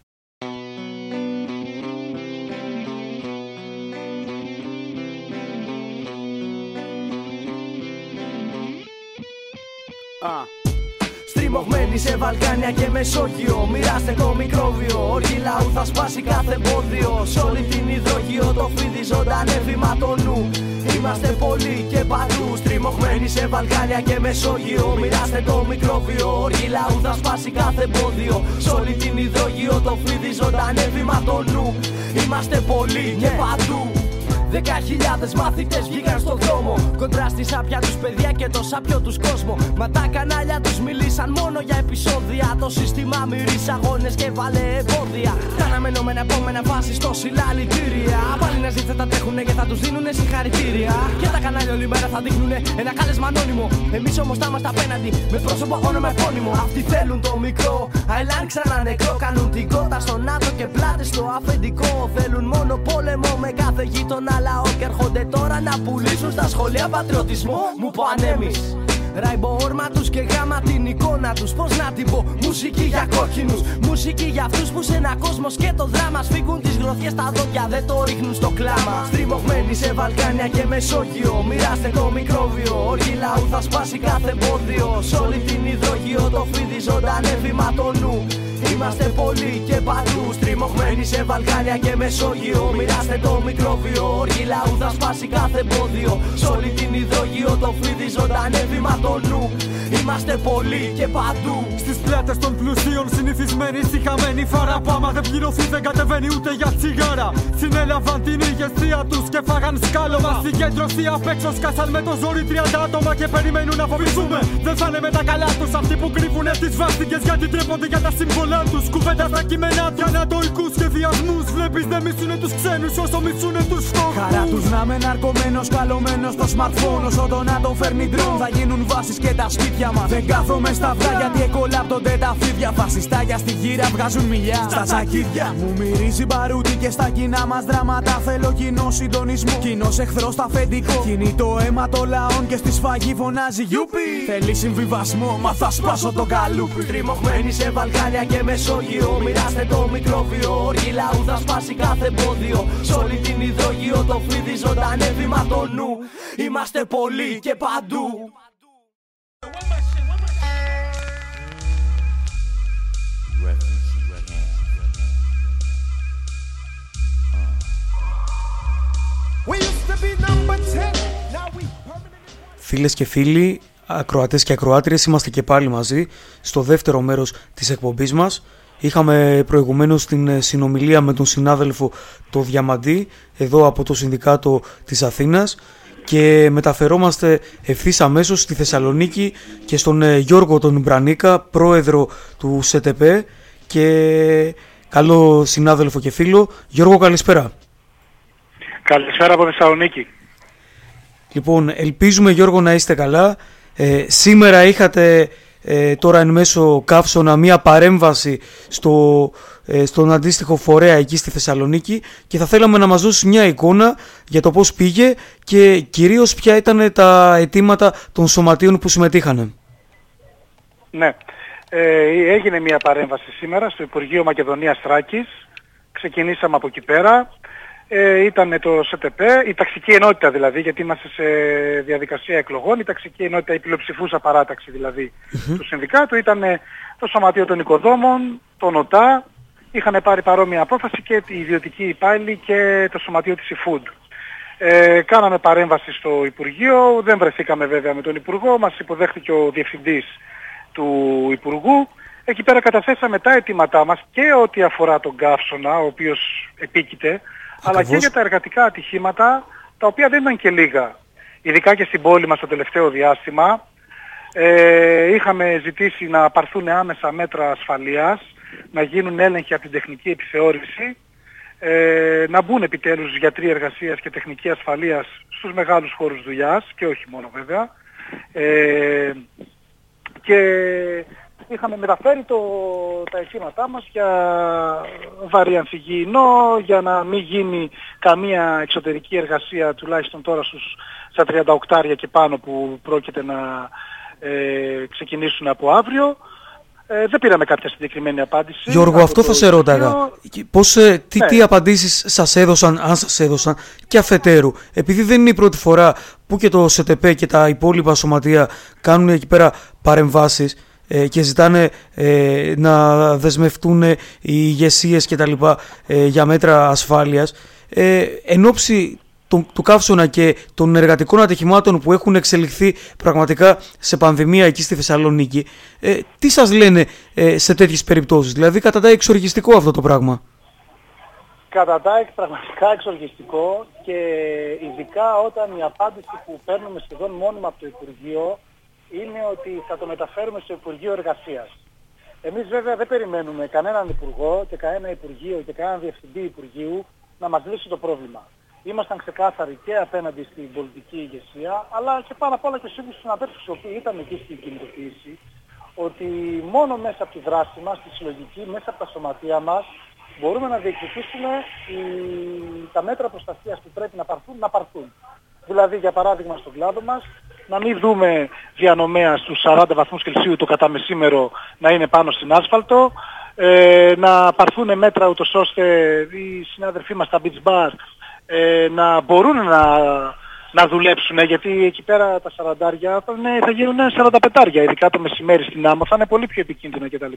Στριμωγμένοι σε Βαλκάνια και Μεσόγειο, μοιράστε το μικρόβιο. Όργη λαού θα σπάσει κάθε εμπόδιο. Σ' όλη την υδρογείο το φίδι ζωντανεύει μα το νου. Είμαστε πολλοί και παντού. Στριμωγμένοι σε Βαλκάνια και Μεσόγειο, μοιράστε το μικρόβιο. Όργη λαού θα σπάσει κάθε εμπόδιο. Σ' όλη την υδρογείο το φίδι ζωντανεύει μα το νου. Είμαστε πολλοί και παντού. Δέκα χιλιάδες μαθητές βγήκαν στον δρόμο κοντρά στη σάπια τους παιδιά και το σάπιο τους κόσμο. Μα τα κανάλια τους μιλήσαν μόνο για επεισόδια. Το σύστημα μυρίζει αγώνες και βάλε εμπόδια. Τα αναμενόμενα επόμενα φάση στο συλλαλητήρια. Πάλι να ζήτητε τα τρέχουνε και θα τους δίνουνε συγχαρητήρια. Και τα κανάλια όλη μέρα θα δείχνουνε ένα κάλεσμα ανώνυμο. Εμείς όμως θα είμαστε απέναντι με πρόσωπο αγώνα με επώνυμο. Αυτοί θέλουν το μικρό, αελάν ξανά νεκρό. Κάνουν την κότα στο ΝΑΤΟ και πλάτες στο αφεντικό. Θέλουν μόνο πόλεμο με κάθε γείτονα λαό και έρχονται τώρα να πουλήσουν στα σχολεία πατριωτισμό. Μου πω ανέμεις ράιμπο όρμα τους και γάμα την εικόνα τους. Πώς να την πω, μουσική για κόκκινους. Μουσική για αυτούς που σε ένα κόσμο σκέτο δράμα σφίγγουν τις γροθιές στα δόντια, δεν το ρίχνουν στο κλάμα. Στριμωγμένοι σε Βαλκάνια και Μεσόγειο, μοιράστε το μικρόβιο. Όργη λαού θα σπάσει κάθε εμπόδιο. Σ' όλη την υδρογείο το φίδι ζωντανεύει μα το νου. Είμαστε πολλοί και παντού. Στριμωγμένοι σε Βαλκάνια και Μεσόγειο, μοιράστε το μικρόβιο. Όργη λαού θα σπάσει κάθε εμπόδιο. Σ' όλη την υδρογείο το φίδι ζωντανεύει μα το νου. Είμαστε πολλοί και παντού. Στις πλάτες των πλουσίων συνηθισμένοι συχαμένοι φαράπα. Άμα δεν πληρωθεί δεν κατεβαίνει ούτε για τσιγάρα. Συνέλαβαν την ηγεσία τους και φάγαν σκάλωμα. Συγκέντρωση απ' έξω σκάσαν με το ζόρι τριάντα άτομα και περιμένουν να φοβηθούμε. Δεν θα είναι με τα καλά τους αυτοί που κρύβουνε τις βάστικες γιατί τρέπονται για τα σύμβολά τους. Κουβέντα στα κείμενα για ανατολικούς σχεδιασμούς. Βλέπεις δεν μισούνε τους ξένους όσο μισούνε τους φτωχούς. Χαρά τους να με ναρκωμένος καλωμένος στο smartphone. Όσο το να τον φέρνει ντρόν θα γίνουν βάσεις και τα σπίτια μας. Δεν κάθομαι στα αυγά γιατί εκολάπτονται τα φίδια. Φασιστάκια στη γύρα βγάζουν μιλιά στα τσακίδια. Μου μυρίζει μπαρούτι και στα κοινά μας δράματα. Θέλω κοινό συντονισμό, κοινός εχθρός στα αφεντικό. Κινητό αίμα των λαών και στη σφαγή φωνάζει γιούπι. Θέλει συμβιβασμό, μα θα σπάσω το καλούπι. Τριμωγμένοι σε Βαλκάνια και Μεσόγειο, μοιράστε το μικρόβιο. Όργη λαού θα σπάσει κάθε εμπόδιο. Σ' όλη την υδρογείο το φίδι ζωντανεύει μα το νου. Είμαστε πολλοί και παντού. Φίλες και φίλοι, ακροατές και ακροάτριες, είμαστε και πάλι μαζί στο δεύτερο μέρος της εκπομπής μας. Είχαμε προηγουμένως την συνομιλία με τον συνάδελφο το Διαμαντή εδώ από το Συνδικάτο της Αθήνας και μεταφερόμαστε ευθύς αμέσως στη Θεσσαλονίκη και στον Γιώργο τον Μπρανίκα, πρόεδρο του ΣΕΤΕΠΕ και καλό συνάδελφο και φίλο. Γιώργο, καλησπέρα. Καλησπέρα από Θεσσαλονίκη. Λοιπόν, ελπίζουμε Γιώργο να είστε καλά. Ε, σήμερα είχατε ε, τώρα εν μέσω καύσωνα μία παρέμβαση στο, ε, στον αντίστοιχο φορέα εκεί στη Θεσσαλονίκη και θα θέλαμε να μας δώσει μια εικόνα για το πώς πήγε και κυρίως ποια ήταν τα αιτήματα των σωματείων που συμμετείχανε. Ναι, ε, έγινε μια παρέμβαση σήμερα στο Υπουργείο Μακεδονίας Θράκης. Ξεκινήσαμε από εκεί πέρα. Ε, ήταν το ΣΕΤΕΠΕ, η ταξική ενότητα δηλαδή, γιατί είμαστε σε διαδικασία εκλογών, η ταξική ενότητα, η πλειοψηφούσα παράταξη δηλαδή mm-hmm. του συνδικάτου, ήταν το Σωματείο των Οικοδόμων, το ΝΟΤΑ, είχαν πάρει παρόμοια απόφαση και οι ιδιωτικοί υπάλληλοι και το Σωματείο της ΙΦΟΥΝΤ. Ε, κάναμε παρέμβαση στο Υπουργείο, δεν βρεθήκαμε βέβαια με τον Υπουργό, μας υποδέχτηκε ο Διευθυντής του Υπουργού. Εκεί πέρα καταθέσαμε τα αιτήματά μας και ό,τι αφορά τον καύσωνα, ο οποίος επίκειται, αλλά και για τα εργατικά ατυχήματα, τα οποία δεν ήταν και λίγα. Ειδικά και στην πόλη μας το τελευταίο διάστημα, ε, είχαμε ζητήσει να πάρθουν άμεσα μέτρα ασφαλείας, να γίνουν έλεγχοι από την τεχνική επιθεώρηση, ε, να μπουν επιτέλους γιατροί εργασίας και τεχνική ασφαλείας στους μεγάλους χώρους δουλειάς, και όχι μόνο βέβαια. Ε, και είχαμε μεταφέρει το, τα αιτήματά μας για βαριανθυγιεινό, για να μην γίνει καμία εξωτερική εργασία, τουλάχιστον τώρα στους, στα τριάντα οκτώ και πάνω που πρόκειται να ε, ξεκινήσουν από αύριο. Ε, δεν πήραμε κάποια συγκεκριμένη απάντηση. Γιώργο, αυτό θα σε ρώταγα. Πώς, ε, τι, ναι. τι απαντήσεις σας έδωσαν, αν σας έδωσαν, και αφετέρου. Επειδή δεν είναι η πρώτη φορά που και το ΣΕΤΕΠΕ και τα υπόλοιπα σωματεία κάνουν εκεί πέρα παρεμβάσεις ε, και ζητάνε ε, να δεσμευτούν οι ηγεσίες και τα λοιπά ε, για μέτρα ασφάλειας. Ε, εν ώψη του, του καύσωνα και των εργατικών ατυχημάτων που έχουν εξελιχθεί πραγματικά σε πανδημία εκεί στη Θεσσαλονίκη, ε, τι σας λένε ε, σε τέτοιες περιπτώσεις? Δηλαδή κατατάει εξοργιστικό αυτό το πράγμα. Κατατάει πραγματικά εξοργιστικό, και ειδικά όταν η απάντηση που παίρνουμε σχεδόν μόνιμα από το Υπουργείο είναι ότι θα το μεταφέρουμε στο Υπουργείο Εργασίας. Εμείς βέβαια δεν περιμένουμε κανέναν Υπουργό και κανένα Υπουργείο και κανέναν Διευθυντή Υπουργείου να μας λύσει το πρόβλημα. Ήμασταν ξεκάθαροι και απέναντι στην πολιτική ηγεσία, αλλά και πάνω απ' όλα και στους ίδιους συναδέλφους οι οποίοι ήταν εκεί στην κινητοποίηση, ότι μόνο μέσα από τη δράση μας, τη συλλογική, μέσα από τα σωματεία μας, μπορούμε να διεκδικήσουμε οι... τα μέτρα προστασίας που πρέπει να πάρθουν, να πάρθουν. Δηλαδή, για παράδειγμα, στον κλάδο μας, να μην δούμε διανομέα στους σαράντα βαθμούς Κελσίου το κατά μεσήμερο να είναι πάνω στην άσφαλτο, ε, να πάρθουν μέτρα ούτως ώστε οι συνάδελφοί μας στα beach bar Ε, να μπορούν να, να δουλέψουν, γιατί εκεί πέρα τα σαραντάρια θα, είναι, θα γίνουν σαρανταπεντάρια, ειδικά το μεσημέρι στην άμμο, θα είναι πολύ πιο επικίνδυνα κτλ.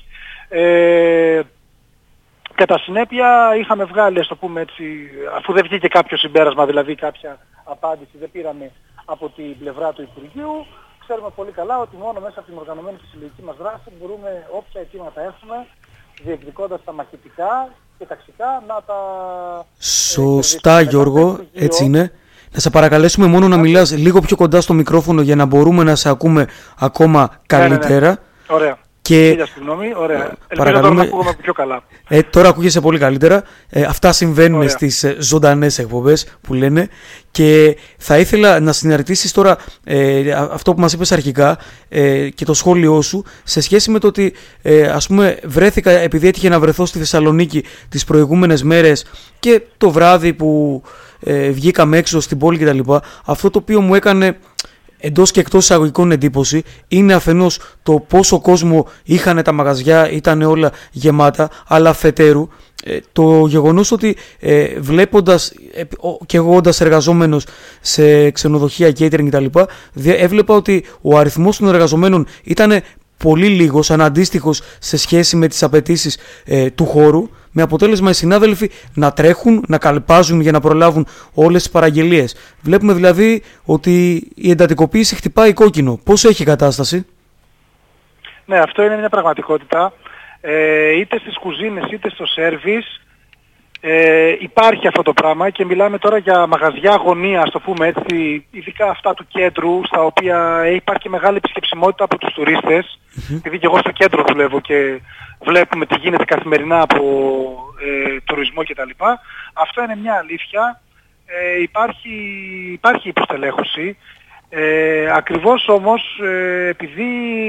Ε, κατά συνέπεια είχαμε βγάλει, ας το πούμε έτσι, αφού δεν βγήκε κάποιο συμπέρασμα, δηλαδή κάποια απάντηση δεν πήραμε από την πλευρά του Υπουργείου, ξέρουμε πολύ καλά ότι μόνο μέσα από την οργανωμένη και συλλογική μας δράση μπορούμε όποια αιτήματα έχουμε, διεκδικώντας τα μαχητικά και ταξικά, να τα... Σωστά, ε, Γιώργο, έτσι είναι. Να σε παρακαλέσουμε μόνο να μιλάς λίγο πιο κοντά στο μικρόφωνο για να μπορούμε να σε ακούμε ακόμα καλύτερα. Ναι, ναι, ναι. Ωραία. Και... Συγγνώμη, ωραία. Παρακαλούμε... Ελπίζω τώρα να ακούγομαι πιο καλά. Ε, τώρα ακούγεσαι πολύ καλύτερα. Ε, αυτά συμβαίνουν Ωραία. στις ε, ζωντανές εκπομπές που λένε. Και θα ήθελα να συναρτήσεις τώρα ε, αυτό που μας είπες αρχικά ε, και το σχόλιο σου σε σχέση με το ότι ε, ας πούμε βρέθηκα, επειδή έτυχε να βρεθώ στη Θεσσαλονίκη τις προηγούμενες μέρες και το βράδυ που ε, βγήκαμε έξω στην πόλη κτλ. Αυτό το οποίο μου έκανε εντός και εκτός εισαγωγικών εντύπωση είναι αφενός το πόσο κόσμο είχαν τα μαγαζιά, ήταν όλα γεμάτα, αλλά αφετέρου ε, το γεγονός ότι ε, βλέποντας ε, και εγώ όντας εργαζόμενος σε ξενοδοχεία, catering κτλ, έβλεπα ότι ο αριθμός των εργαζομένων ήταν πολύ λίγος, αναντίστοιχος σε σχέση με τις απαιτήσεις ε, του χώρου, με αποτέλεσμα οι συνάδελφοι να τρέχουν, να καλπάζουν για να προλάβουν όλες τις παραγγελίες. Βλέπουμε δηλαδή ότι η εντατικοποίηση χτυπάει κόκκινο. Πώς έχει η κατάσταση? Ναι, αυτό είναι μια πραγματικότητα. Ε, είτε στις κουζίνες είτε στο σέρβις ε, υπάρχει αυτό το πράγμα, και μιλάμε τώρα για μαγαζιά γωνία, ας το πούμε έτσι, ειδικά αυτά του κέντρου, στα οποία υπάρχει μεγάλη επισκεψιμότητα από τους τουρίστες, mm-hmm. επειδή και εγώ στο κέντρο δουλεύω και βλέπουμε τι γίνεται καθημερινά από ε, τουρισμό κτλ. Αυτό είναι μια αλήθεια. Ε, υπάρχει, υπάρχει υποστελέχωση. Ε, ακριβώς όμως ε, επειδή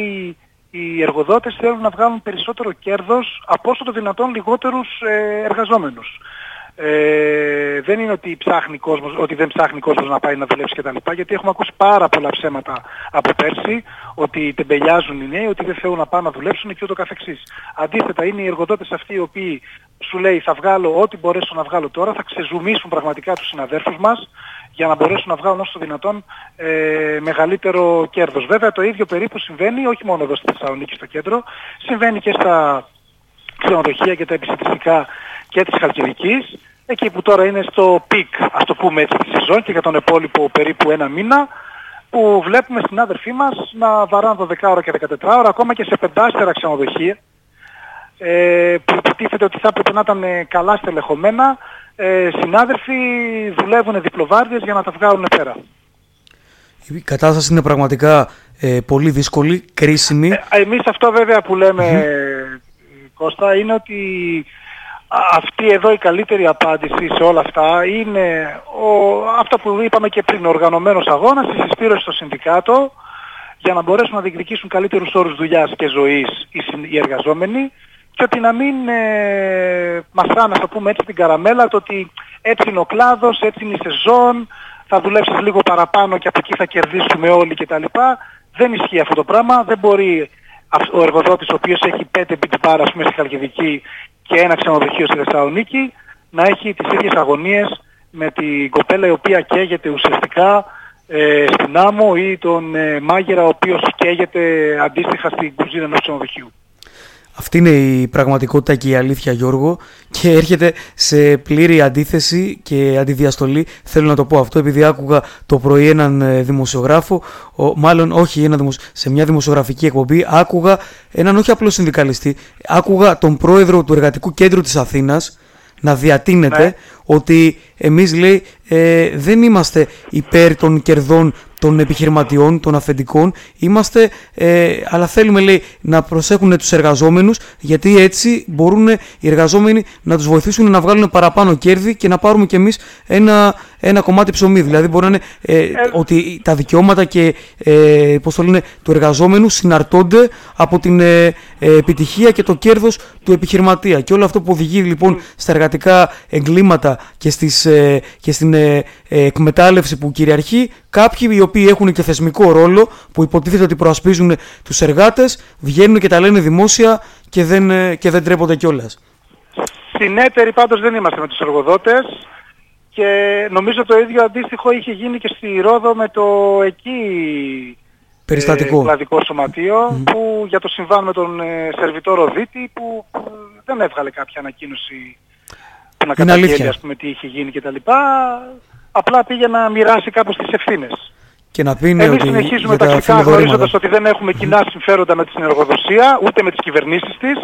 οι εργοδότες θέλουν να βγάλουν περισσότερο κέρδος από όσο το δυνατόν λιγότερους ε, εργαζόμενους. Ε, δεν είναι ότι, ψάχνει κόσμος, ότι δεν ψάχνει κόσμος να πάει να δουλέψει κτλ. Γιατί έχουμε ακούσει πάρα πολλά ψέματα από πέρσι, ότι τεμπελιάζουν οι νέοι, ότι δεν θέλουν να πάνε να δουλέψουν και ούτω καθεξής. Αντίθετα, είναι οι εργοδότες αυτοί οι οποίοι σου λέει θα βγάλω ό,τι μπορέσω να βγάλω τώρα, θα ξεζουμίσουν πραγματικά τους συναδέρφους μας για να μπορέσουν να βγάλουν όσο το δυνατόν ε, μεγαλύτερο κέρδος. Βέβαια το ίδιο περίπου συμβαίνει όχι μόνο εδώ στη Θεσσαλονίκη στο κέντρο, συμβαίνει και στα ξενοδοχεία και τα επιστημιστικά και της Χαλκιδικής, εκεί που τώρα είναι στο πικ, ας το πούμε έτσι, τη σεζόν, και για τον υπόλοιπο περίπου ένα μήνα, που βλέπουμε συνάδελφοί μας να βαράνε δώδεκα ώρα και δεκατέσσερα ώρα, ακόμα και σε πεντάστερα ξενοδοχεία, ε, που υποτίθεται ότι θα έπρεπε να ήταν καλά στελεχωμένα, ε, συνάδελφοι δουλεύουν διπλοβάρδιες για να τα βγάλουν πέρα. Η κατάσταση είναι πραγματικά ε, πολύ δύσκολη, κρίσιμη. Ε, εμείς αυτό βέβαια που λέμε, mm-hmm. Κώστα, είναι ότι αυτή εδώ η καλύτερη απάντηση σε όλα αυτά είναι ο, αυτό που είπαμε και πριν, ο οργανωμένος αγώνας, η συσπήρωση στο συνδικάτο για να μπορέσουν να διεκδικήσουν καλύτερους όρους δουλειάς και ζωής οι, οι εργαζόμενοι, και ότι να μην ε, μασάνε, να το πούμε έτσι, την καραμέλα, το ότι έτσι είναι ο κλάδος, έτσι είναι η σεζόν, θα δουλέψεις λίγο παραπάνω και από εκεί θα κερδίσουμε όλοι κτλ. Δεν ισχύει αυτό το πράγμα, δεν μπορεί ο εργοδότης ο οποίος έχει πέντε beach bar, ας πούμε, στη Χαλκιδική και ένα ξενοδοχείο στη Θεσσαλονίκη, να έχει τις ίδιες αγωνίες με την κοπέλα η οποία καίγεται ουσιαστικά ε, στην άμμο ή τον ε, μάγειρα ο οποίος καίγεται αντίστοιχα στην κουζίνα ενός ξενοδοχείου. Αυτή είναι η πραγματικότητα και η αλήθεια, Γιώργο, και έρχεται σε πλήρη αντίθεση και αντιδιαστολή. Θέλω να το πω αυτό, επειδή άκουγα το πρωί έναν δημοσιογράφο, ο, μάλλον όχι ένα δημοσ... σε μια δημοσιογραφική εκπομπή, άκουγα έναν όχι απλό συνδικαλιστή, άκουγα τον πρόεδρο του Εργατικού Κέντρου της Αθήνας να διατείνεται, ναι, ότι εμείς, λέει, ε, δεν είμαστε υπέρ των κερδών των επιχειρηματιών, των αφεντικών, είμαστε, ε, αλλά θέλουμε, λέει, να προσέχουν τους εργαζόμενους, γιατί έτσι μπορούν οι εργαζόμενοι να τους βοηθήσουν να βγάλουν παραπάνω κέρδη και να πάρουμε κι εμείς ένα, ένα κομμάτι ψωμί. Δηλαδή μπορεί να είναι ε, ε, ότι τα δικαιώματα και, ε, πώς το λένε, του εργαζόμενου συναρτώνται από την ε, ε, επιτυχία και το κέρδος του επιχειρηματία. Και όλο αυτό που οδηγεί λοιπόν στα εργατικά εγκλήματα και, στις, ε, και στην ε, ε, εκμετάλλευση που κυριαρχεί, κάποιοι οι οποίοι έχουν και θεσμικό ρόλο, που υποτίθεται ότι προασπίζουν τους εργάτες, βγαίνουν και τα λένε δημόσια και δεν, και δεν τρέπονται κιόλας. Συνέτεροι πάντως δεν είμαστε με τους εργοδότες και νομίζω το ίδιο αντίστοιχο είχε γίνει και στη Ρόδο με το εκεί περιστατικό. Ε, κλαδικό σωματείο, mm. που για το συμβάν με τον ε, σερβιτόρο Δίτη που ε, δεν έβγαλε κάποια ανακοίνωση που να καταγγέλει, ας πούμε, τι είχε γίνει κτλ. Απλά πήγε να μοιράσει κάπως τις ευθύνες. Και να πει, ναι, εμείς ότι συνεχίζουμε τακτικά γνωρίζοντας ότι δεν έχουμε κοινά συμφέροντα με την εργοδοσία, ούτε με τις κυβερνήσεις της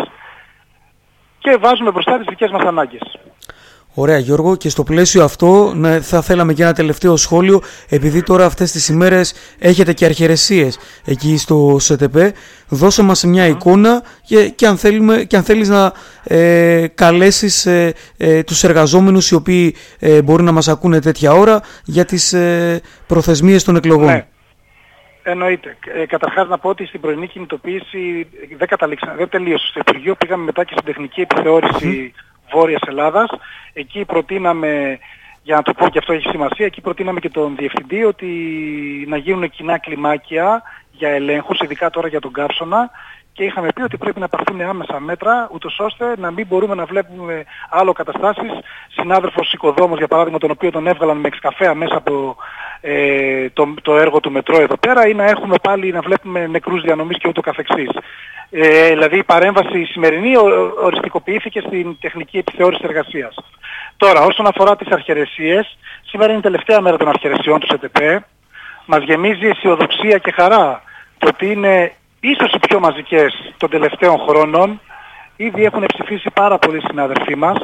και βάζουμε μπροστά τις δικές μας ανάγκες. Ωραία, Γιώργο, και στο πλαίσιο αυτό ναι, θα θέλαμε και ένα τελευταίο σχόλιο, επειδή τώρα αυτές τις ημέρες έχετε και αρχαιρεσίες εκεί στο ΣΕΤΕΠΕ. Δώσε μας μια εικόνα και, και, αν, θέλουμε, και αν θέλεις να ε, καλέσεις ε, ε, τους εργαζόμενους οι οποίοι ε, μπορεί να μας ακούνε τέτοια ώρα για τις ε, προθεσμίες των εκλογών. Ναι. Εννοείται. Ε, καταρχάς να πω ότι στην πρωινή κινητοποίηση δεν, δεν τελείωσε στο Υπουργείο, πήγαμε μετά και στην τεχνική επιθεώρηση mm. Βόρειας Ελλάδας. Εκεί προτείναμε, για να το πω και αυτό έχει σημασία, εκεί προτείναμε και τον Διευθυντή ότι να γίνουν κοινά κλιμάκια για ελέγχους, ειδικά τώρα για τον καύσωνα, και είχαμε πει ότι πρέπει να πάρθουν άμεσα μέτρα, ούτως ώστε να μην μπορούμε να βλέπουμε άλλο καταστάσεις. Συνάδελφος οικοδόμος, για παράδειγμα, τον οποίο τον έβγαλαν με εξκαφέα μέσα από ε, το, το έργο του μετρό εδώ πέρα, ή να έχουμε πάλι να βλέπουμε νεκρούς διανομής και ούτω καθεξής. Ε, δηλαδή η παρέμβαση σημερινή οριστικοποιήθηκε στην τεχνική επιθεώρηση εργασίας. Τώρα, όσον αφορά τις αρχαιρεσίες, σήμερα είναι η τελευταία μέρα των αρχαιρεσιών του ΣΕΤΕΠΕ. Μας γεμίζει αισιοδοξία και χαρά το ότι είναι ίσως οι πιο μαζικές των τελευταίων χρόνων. Ήδη έχουν ψηφίσει πάρα πολλοί συνάδελφοί μας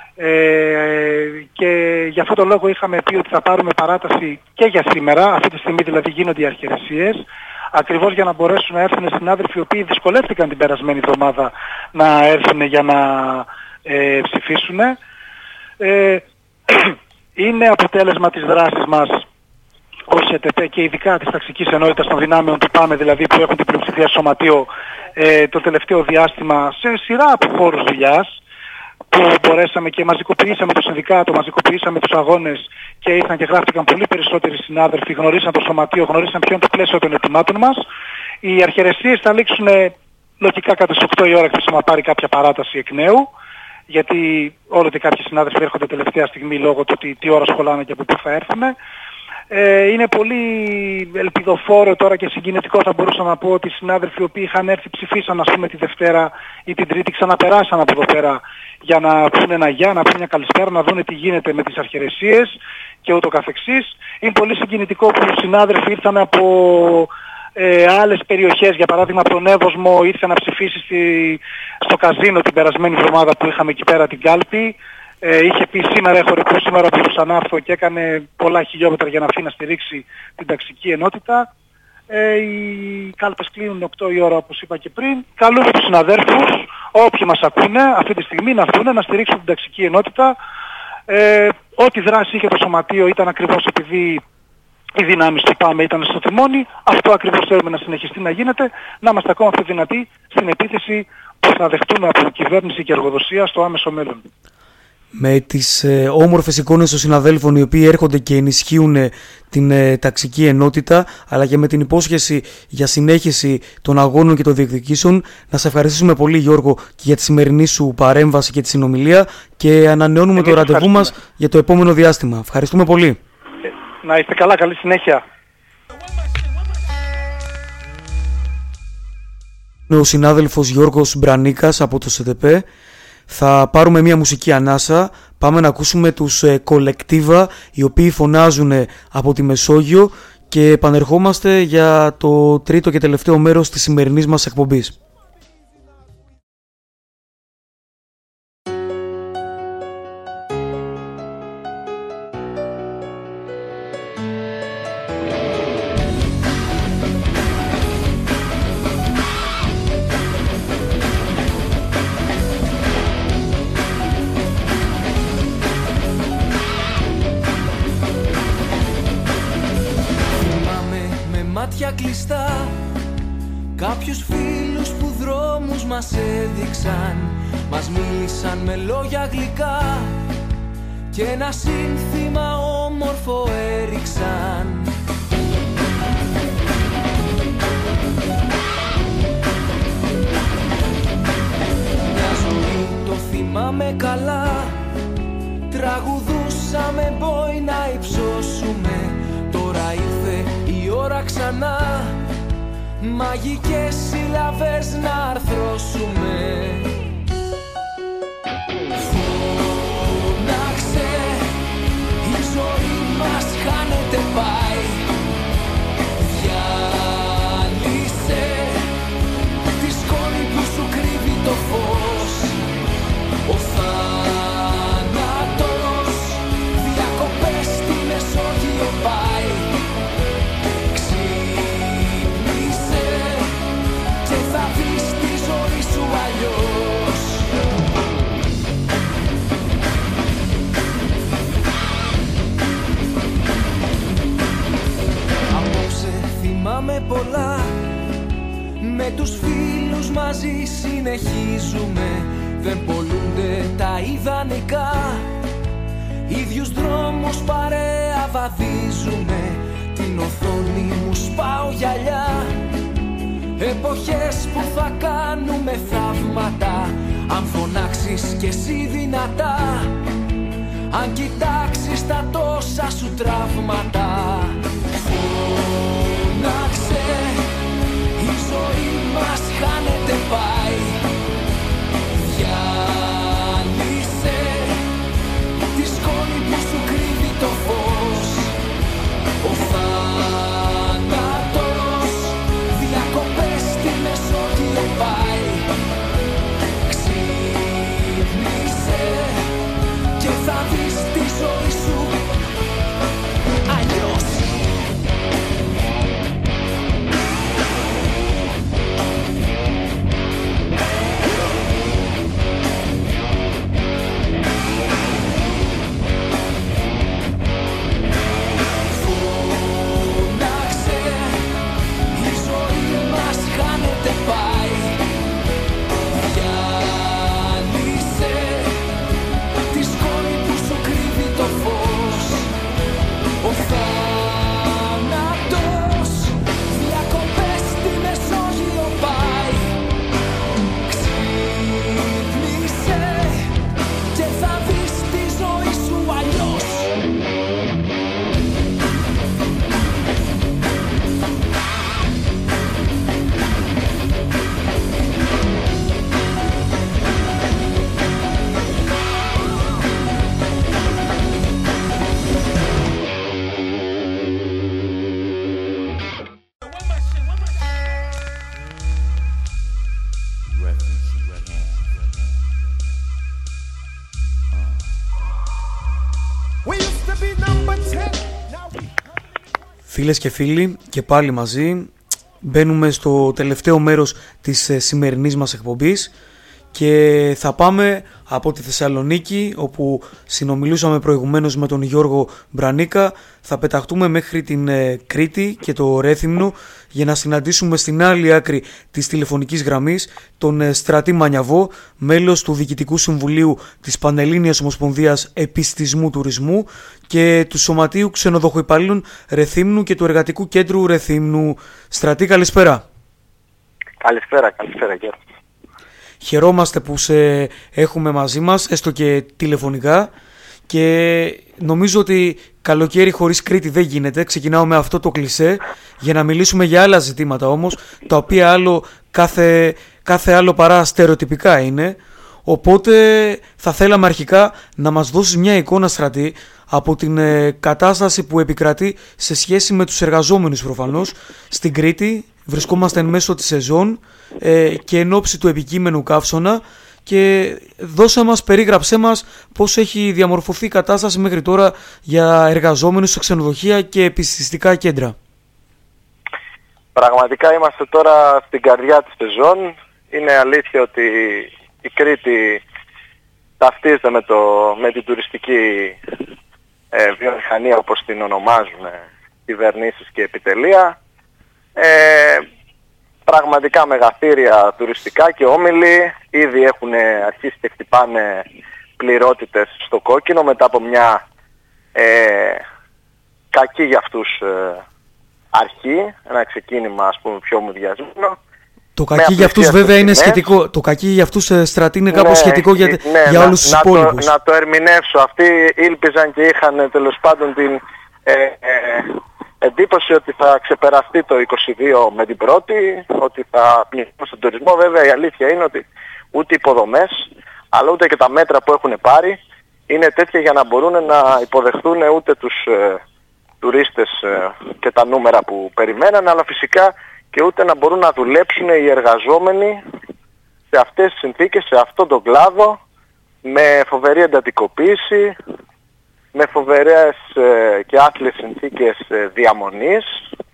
ε, και γι' αυτό το λόγο είχαμε πει ότι θα πάρουμε παράταση και για σήμερα. Αυτή τη στιγμή δηλαδή γίνονται οι αρχαιρεσίες, ακριβώς για να μπορέσουν να έρθουν συνάδελφοι οι οποίοι δυσκολεύτηκαν την περασμένη εβδομάδα να έρθουν για να ε, ψηφίσουν. Ε, είναι αποτέλεσμα της δράσης μας ως ΕΤΕΠΕ και ειδικά της ταξικής ενότητας των δυνάμεων του ΠΑΜΕ, δηλαδή που έχουν την πλειοψηφία σωματείο ε, το τελευταίο διάστημα σε σειρά από χώρους δουλειάς, που μπορέσαμε και μαζικοποιήσαμε το συνδικάτο, μαζικοποιήσαμε τους αγώνες και ήρθαν και γράφτηκαν πολύ περισσότεροι συνάδελφοι, γνωρίσαν το σωματείο, γνωρίσαν ποιο είναι το πλαίσιο των ετοιμάτων μας. Οι αρχαιρεσίες θα λήξουν λογικά κατά τις οκτώ η ώρα, εκτός να πάρει κάποια παράταση εκ νέου, γιατί όλο και κάποιοι συνάδελφοι έρχονται τελευταία στιγμή λόγω του τι, τι ώρα σχολάνε και από πού θα έρθουν. Ε, είναι πολύ ελπιδοφόρο τώρα και συγκινητικό, θα μπορούσα να πω, ότι οι συνάδελφοι οι οποίοι είχαν έρθει ψηφίσαν, ας πούμε, τη Δευτέρα ή την Τρίτη, ξαναπεράσαν από εδώ πέρα για να πούνε ένα γεια, να πούνε μια καλησπέρα, να δούνε τι γίνεται με τις αρχαιρεσίες και ούτω καθεξής. Είναι πολύ συγκινητικό που οι συνάδελφοι ήρθαν από ε, άλλες περιοχές, για παράδειγμα από τον Εύωσμο ήρθε να ψηφίσει στη, στο καζίνο την περασμένη εβδομάδα που είχαμε εκεί πέρα την κάλπη. Ε, είχε πει σήμερα έχω ρεπό, σήμερα μπορούσα να έρθω, και έκανε πολλά χιλιόμετρα για να έρθει να στηρίξει την ταξική ενότητα. Ε, οι κάλπες κλείνουν οκτώ η ώρα, όπως είπα και πριν. Καλούμε τους συναδέρφους, όποιοι μας ακούνε αυτή τη στιγμή, να έρθουν να στηρίξουν την ταξική ενότητα. Ε, ό,τι δράση είχε το σωματείο ήταν ακριβώς επειδή οι δυνάμεις του ΠΑΜΕ ήταν στο τιμόνι. Αυτό ακριβώς θέλουμε να συνεχιστεί να γίνεται, να είμαστε ακόμα πιο δυνατοί στην επίθεση που θα δεχτούμε από κυβέρνηση και εργοδοσία στο άμεσο μέλλον. με τις ε, όμορφες εικόνες των συναδέλφων οι οποίοι έρχονται και ενισχύουν ε, την ε, ταξική ενότητα, αλλά και με την υπόσχεση για συνέχιση των αγώνων και των διεκδικήσεων. Να σε ευχαριστήσουμε πολύ, Γιώργο, και για τη σημερινή σου παρέμβαση και τη συνομιλία, και ανανεώνουμε Εμείς το ραντεβού μας για το επόμενο διάστημα. Ευχαριστούμε πολύ. Να είστε καλά, καλή συνέχεια. Ο συνάδελφος Γιώργος Μπρανίκας από το ΣΕΤΕΠΕ. Θα πάρουμε μια μουσική ανάσα, πάμε να ακούσουμε τους ε, κολεκτίβα οι οποίοι φωνάζουν από τη Μεσόγειο, και επανερχόμαστε για το τρίτο και τελευταίο μέρος της σημερινής μας εκπομπής. Κλειστά, κάποιους φίλους που δρόμους μας έδειξαν, μας μίλησαν με λόγια γλυκά και ένα σύνθημα όμορφο έριξαν. Μια ζωή το θυμάμαι καλά, τραγουδούσαμε μπόι να υψώσουμε. Τώρα ήρθε η ώρα ξανά, μαγικές σύλλαβες να αρθρώσουμε. Φώναξε, η ζωή μας χάνεται πάει. Διάλυσε τη σκόνη που σου κρύβει το φως. Ο θάνατος διακοπές στη Μεσόγειο πάει. Ξύπνησε και θα δεις τη ζωή σου αλλιώς. Απόψε θυμάμαι πολλά, με τους φίλους μαζί συνεχίζουμε. Δεν πολλούνται τα ιδανικά, ίδιους δρόμους παρέα βαδίζουμε. Την οθόνη μου σπάω γυαλιά, εποχές που θα κάνουμε θαύματα. Αν φωνάξεις κι εσύ δυνατά, αν κοιτάξεις τα τόσα σου τραύματα. Φώναξε, η ζωή μας χάνεται πάει. Διάλυσε τη σκόνη που σου κρύβει το φως. Ο θάνατος διακοπές στη Μεσόγειο πάει. Ξύπνησε και θα δεις τη ζωή σου αλλιώς. Φίλες και φίλοι, και πάλι μαζί μπαίνουμε στο τελευταίο μέρος της σημερινής μας εκπομπής, και θα πάμε από τη Θεσσαλονίκη, όπου συνομιλούσαμε προηγουμένως με τον Γιώργο Μπρανίκα. Θα πεταχτούμε μέχρι την ε, Κρήτη και το Ρέθυμνο για να συναντήσουμε στην άλλη άκρη της τηλεφωνικής γραμμής τον ε, Στρατή Μανιαβό, μέλος του Διοικητικού Συμβουλίου της Πανελλήνιας Ομοσπονδίας Επιστημισμού Τουρισμού και του Σωματείου Ξενοδοχοϊπαλλήλων Ρεθύμνου και του Εργατικού Κέντρου Ρεθύμνου. Στρατή, καλησπέρα. Καλησπέρα, καλησπέρα Γιώργο. Χαιρόμαστε που σε έχουμε μαζί μας, έστω και τηλεφωνικά, και νομίζω ότι καλοκαίρι χωρίς Κρήτη δεν γίνεται. Ξεκινάω με αυτό το κλισέ για να μιλήσουμε για άλλα ζητήματα όμως, τα οποία άλλο, κάθε, κάθε άλλο παρά στερεοτυπικά είναι. Οπότε θα θέλαμε αρχικά να μας δώσεις μια εικόνα, Στρατή, από την ε, κατάσταση που επικρατεί σε σχέση με τους εργαζόμενους προφανώς στην Κρήτη. Βρισκόμαστε εν μέσω της σεζόν ε, και εν ώψη του επικείμενου καύσωνα, και δώσε μας, περίγραψέ μας πώς έχει διαμορφωθεί η κατάσταση μέχρι τώρα για εργαζόμενους σε ξενοδοχεία και επιστηστικά κέντρα. Πραγματικά είμαστε τώρα στην καρδιά της σεζόν. Είναι αλήθεια ότι η Κρήτη ταυτίζεται με, το, με την τουριστική ε, βιομηχανία, όπως την ονομάζουν κυβερνήσεις και επιτελεία. Ε, πραγματικά μεγαθύρια τουριστικά και όμιλοι ήδη έχουν αρχίσει και χτυπάνε πληρότητες στο κόκκινο μετά από μια ε, κακή για αυτούς ε, αρχή, ένα ξεκίνημα ας πούμε πιο μουδιασμένο. Το κακή για αυτούς βέβαια είναι σχετικό, το κακή για αυτούς, Στρατή, είναι κάπως ναι, σχετικό για, ναι, για να, όλους τους να υπόλοιπους. Το, να το ερμηνεύσω, αυτοί ήλπιζαν και είχαν τέλος πάντων την ε, ε, εντύπωση ότι θα ξεπεραστεί το είκοσι δύο με την πρώτη, ότι θα πνιγούν στον τουρισμό. Βέβαια η αλήθεια είναι ότι ούτε οι υποδομές, αλλά ούτε και τα μέτρα που έχουν πάρει είναι τέτοια για να μπορούν να υποδεχθούν ούτε τους ε, τουρίστες ε, και τα νούμερα που περιμέναν, αλλά φυσικά και ούτε να μπορούν να δουλέψουν οι εργαζόμενοι σε αυτές τις συνθήκες, σε αυτόν τον κλάδο, με φοβερή εντατικοποίηση, με φοβερές ε, και άθλιες συνθήκες ε, διαμονής.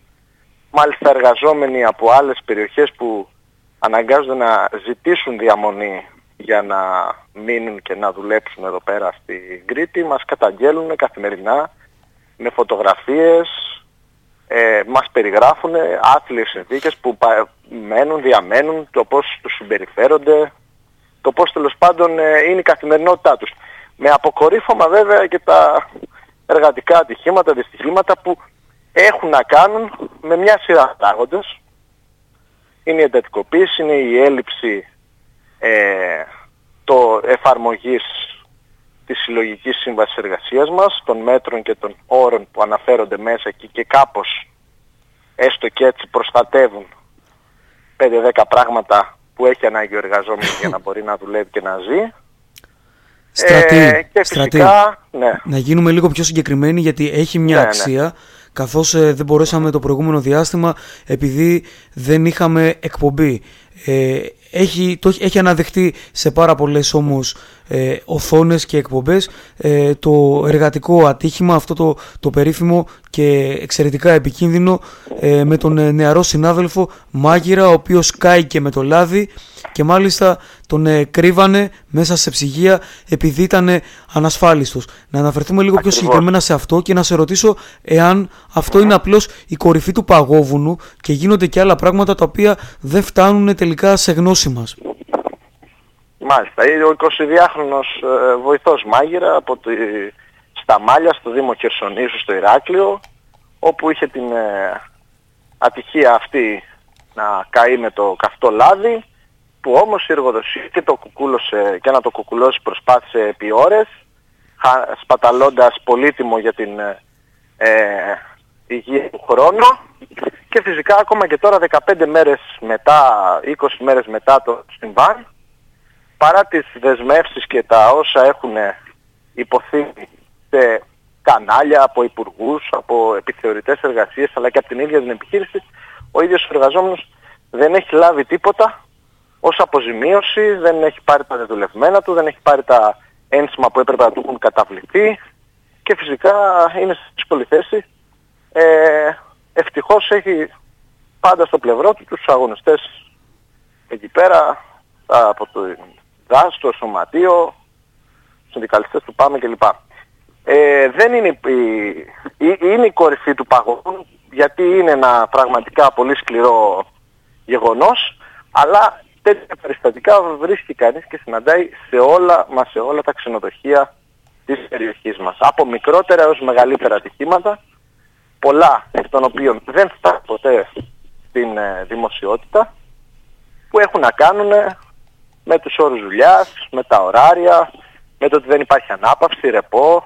Μάλιστα εργαζόμενοι από άλλες περιοχές που αναγκάζονται να ζητήσουν διαμονή για να μείνουν και να δουλέψουν εδώ πέρα στην Κρήτη, μας καταγγέλνουν καθημερινά με φωτογραφίες, ε, μας περιγράφουν άθλιες συνθήκες που μένουν, διαμένουν, το πώς τους συμπεριφέρονται, το πώς τέλος πάντων ε, είναι η καθημερινότητά τους. Με αποκορύφωμα βέβαια και τα εργατικά ατυχήματα, δυστυχήματα που έχουν να κάνουν με μια σειρά παράγοντες. Είναι η εντατικοποίηση, είναι η έλλειψη ε, το εφαρμογής της συλλογικής σύμβασης εργασίας μας, των μέτρων και των όρων που αναφέρονται μέσα εκεί και κάπως έστω και έτσι προστατεύουν πέντε δέκα πράγματα που έχει ανάγκη ο εργαζόμενος για να μπορεί να δουλεύει και να ζει. Στρατή, ε, και Στρατή, φυσικά, ναι. να γίνουμε λίγο πιο συγκεκριμένοι, γιατί έχει μια ναι, αξία, ναι. καθώς ε, δεν μπορέσαμε το προηγούμενο διάστημα επειδή δεν είχαμε εκπομπή. Ε, έχει, το, έχει αναδεχτεί σε πάρα πολλές όμως ε, οθόνες και εκπομπές ε, το εργατικό ατύχημα, αυτό το, το περίφημο και εξαιρετικά επικίνδυνο ε, με τον ε, νεαρό συνάδελφο Μάγειρα, ο οποίος κάηκε με το λάδι και μάλιστα τον ε, κρύβανε μέσα σε ψυγεία επειδή ήταν ε, ανασφάλιστος. Να αναφερθούμε λίγο πιο συγκεκριμένα σε αυτό και να σε ρωτήσω εάν αυτό είναι απλώς η κορυφή του παγόβουνου και γίνονται και άλλα πράγματα τα οποία δεν φτάνουν τελικά σε γνώση μας. Μάλιστα. Ο εικοσιδυάχρονος ε, βοηθός Μάγειρα από τη Σταμάλια στο Δήμο Χερσονήσου στο Ηράκλειο, όπου είχε την ε, ατυχία αυτή να καεί με το καυτό λάδι, που όμως η εργοδοσία και, το κουκούλωσε, και να το κουκουλώσει προσπάθησε επί ώρες, σπαταλώντας πολύτιμο για την ε, υγεία του χρόνου, και φυσικά ακόμα και τώρα δεκαπέντε μέρες μετά, είκοσι μέρες μετά το συμβάν, παρά τις δεσμεύσεις και τα όσα έχουν υποθεί σε κανάλια, από υπουργούς, από επιθεωρητές εργασίες, αλλά και από την ίδια την επιχείρηση, ο ίδιος ο εργαζόμενος δεν έχει λάβει τίποτα ως αποζημίωση, δεν έχει πάρει τα δεδουλευμένα του, δεν έχει πάρει τα ένσημα που έπρεπε να του έχουν καταβληθεί, και φυσικά είναι σε δύσκολη θέση. Ε, ευτυχώς έχει πάντα στο πλευρό του τους αγωνιστές εκεί πέρα, από το ΔΑΣ, στο Σωματείο, συνδικαλιστές του ΠΑΜΕ κλπ. Ε, δεν είναι η, είναι η κορυφή του παγόβουνου, γιατί είναι ένα πραγματικά πολύ σκληρό γεγονός, αλλά τέτοια περιστατικά βρίσκει κανείς και συναντάει σε όλα, μα σε όλα τα ξενοδοχεία της περιοχής μας. Από μικρότερα έως μεγαλύτερα ατυχήματα, πολλά εκ των οποίων δεν φτάνουν ποτέ στην ε, δημοσιότητα, που έχουν να κάνουν με τους όρους δουλειάς, με τα ωράρια, με το ότι δεν υπάρχει ανάπαυση, ρεπό,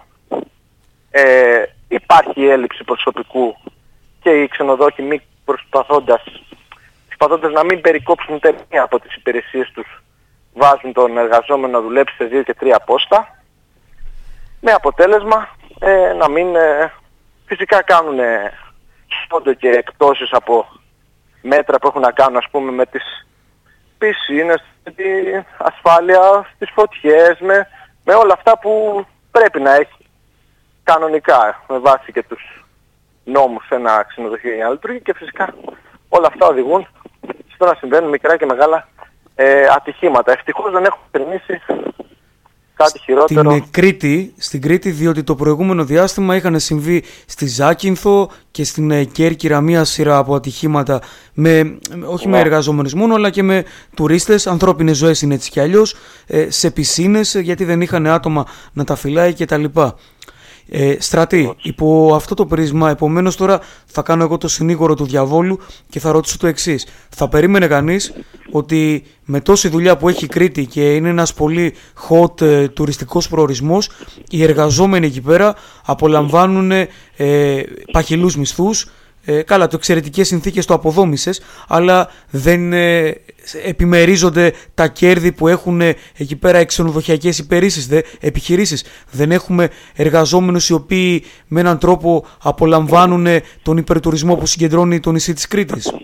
ε, υπάρχει έλλειψη προσωπικού και οι ξενοδόχοι μη προσπαθώντας, προσπαθώντας να μην περικόψουν ούτε μία από τις υπηρεσίες τους, βάζουν τον εργαζόμενο να δουλέψει σε δύο και τρία πόστα, με αποτέλεσμα ε, να μην ε, φυσικά κάνουν ε, σπόντο και εκτόσεις από μέτρα που έχουν να κάνουν, ας πούμε, με τις πισίνες, με την ασφάλεια στις φωτιές, με, με όλα αυτά που πρέπει να έχει κανονικά με βάση και τους νόμους ένα ξενοδοχείο για να λειτουργεί, και φυσικά όλα αυτά οδηγούν στο να συμβαίνουν μικρά και μεγάλα ε, ατυχήματα. Ευτυχώς δεν έχω περνήσει κάτι χειρότερο. Στην Κρήτη, στην Κρήτη, διότι το προηγούμενο διάστημα είχαν συμβεί στη Ζάκυνθο και στην Κέρκυρα μία σειρά από ατυχήματα, με, όχι ναι. με εργαζόμενους μόνο, αλλά και με τουρίστες. Ανθρώπινες ζωές είναι έτσι κι αλλιώς, ε, σε πισίνες, γιατί δεν είχαν άτομα να τα φυλάει κτλ. Ε, Στρατή, υπό αυτό το πρίσμα, επομένως τώρα θα κάνω εγώ το συνήγορο του διαβόλου και θα ρωτήσω το εξής. Θα περίμενε κανείς ότι με τόση δουλειά που έχει η Κρήτη και είναι ένας πολύ hot ε, τουριστικός προορισμός, οι εργαζόμενοι εκεί πέρα απολαμβάνουν ε, παχυλούς μισθούς, ε, καλά, το εξαιρετικές συνθήκες το αποδόμησες, αλλά δεν ε, επιμερίζονται τα κέρδη που έχουν ε, εκεί πέρα οι ξενοδοχειακές υπηρεσίες, δε, επιχειρήσεις. Δεν έχουμε εργαζόμενους οι οποίοι με έναν τρόπο απολαμβάνουν ε, τον υπερτουρισμό που συγκεντρώνει το νησί της Κρήτης.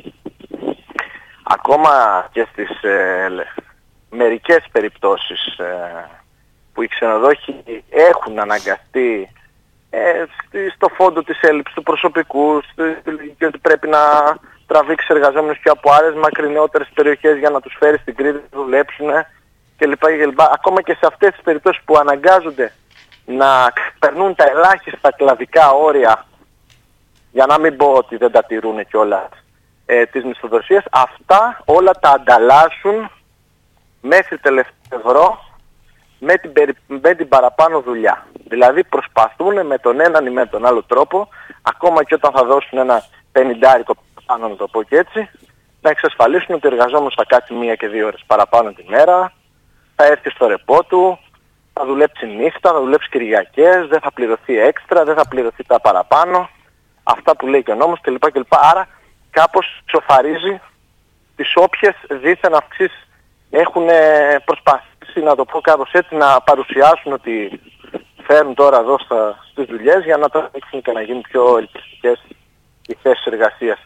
Ακόμα και στις ε, μερικές περιπτώσεις ε, που οι ξενοδόχοι έχουν αναγκαστεί Ε, στο φόντο της έλλειψης του προσωπικού, στη λογική ότι πρέπει να τραβήξει εργαζόμενους και από άλλες μακρινότερες περιοχές για να τους φέρει στην Κρήτη να δουλέψουν κλπ. κλπ. Ακόμα και σε αυτές τις περιπτώσεις που αναγκάζονται να περνούν τα ελάχιστα κλαδικά όρια, για να μην πω ότι δεν τα τηρούν κιόλας, ε, της μισθοδοσίας, αυτά όλα τα ανταλλάσσουν μέχρι τελευταίο ευρώ με την, περι... με την παραπάνω δουλειά. Δηλαδή προσπαθούν με τον έναν ή με τον άλλο τρόπο, ακόμα και όταν θα δώσουν ένα πενηντάρικο πάνω, να το πω και έτσι, να εξασφαλίσουν ότι ο εργαζόμενος θα κάτσει μία και δύο ώρες παραπάνω τη μέρα, θα έρθει στο ρεπό του, θα δουλέψει νύχτα, θα δουλέψει Κυριακές, δεν θα πληρωθεί έξτρα, δεν θα πληρωθεί τα παραπάνω, αυτά που λέει και ο νόμος κλπ. κλπ. Άρα κάπως σοφαρίζει τις όποιες δίθεν αυξήσεις έχουν προσπαθήσει, να το πω κάπως έτσι, να παρουσιάσουν ότι φέρουν τώρα εδώ στα, στις δουλειές για να τα δείξουν και να γίνουν πιο ελκυστικές οι θέσεις εργασίας.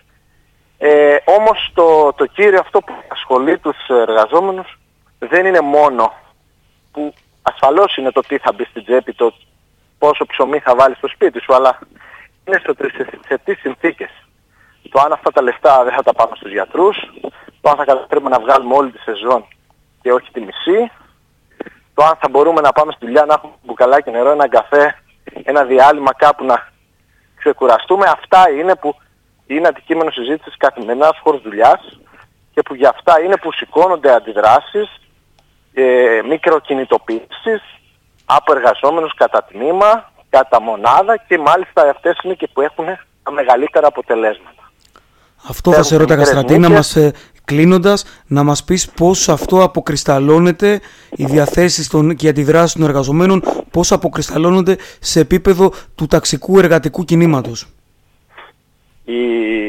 Ε, όμως το, το κύριο αυτό που ασχολεί τους εργαζόμενους δεν είναι μόνο, που ασφαλώς είναι το τι θα μπει στην τσέπη, το πόσο ψωμί θα βάλει στο σπίτι σου, αλλά είναι στο, σε, σε τι συνθήκες. Το αν αυτά τα λεφτά δεν θα τα πάμε στους γιατρούς, το αν θα καταφέρουμε να βγάλουμε όλη τη σεζόν και όχι τη μισή, το αν θα μπορούμε να πάμε στη δουλειά να έχουμε μπουκαλάκι νερό, ένα καφέ, ένα διάλειμμα κάπου να ξεκουραστούμε. Αυτά είναι που είναι αντικείμενο συζήτησης καθημερινά στους χώρους δουλειάς και που για αυτά είναι που σηκώνονται αντιδράσεις, ε, μικροκινητοποιήσεις από εργαζόμενους κατά τμήμα, κατά μονάδα, και μάλιστα αυτές είναι και που έχουν τα μεγαλύτερα αποτελέσματα. Αυτό θα σε ρώταγα, Στρατή, να μας, ε, κλείνοντας, να μας πεις πώς αυτό αποκρισταλώνεται, οι διαθέσεις των, και οι αντιδράσεις των εργαζομένων, πώς αποκρισταλώνονται σε επίπεδο του ταξικού εργατικού κινήματος. Οι,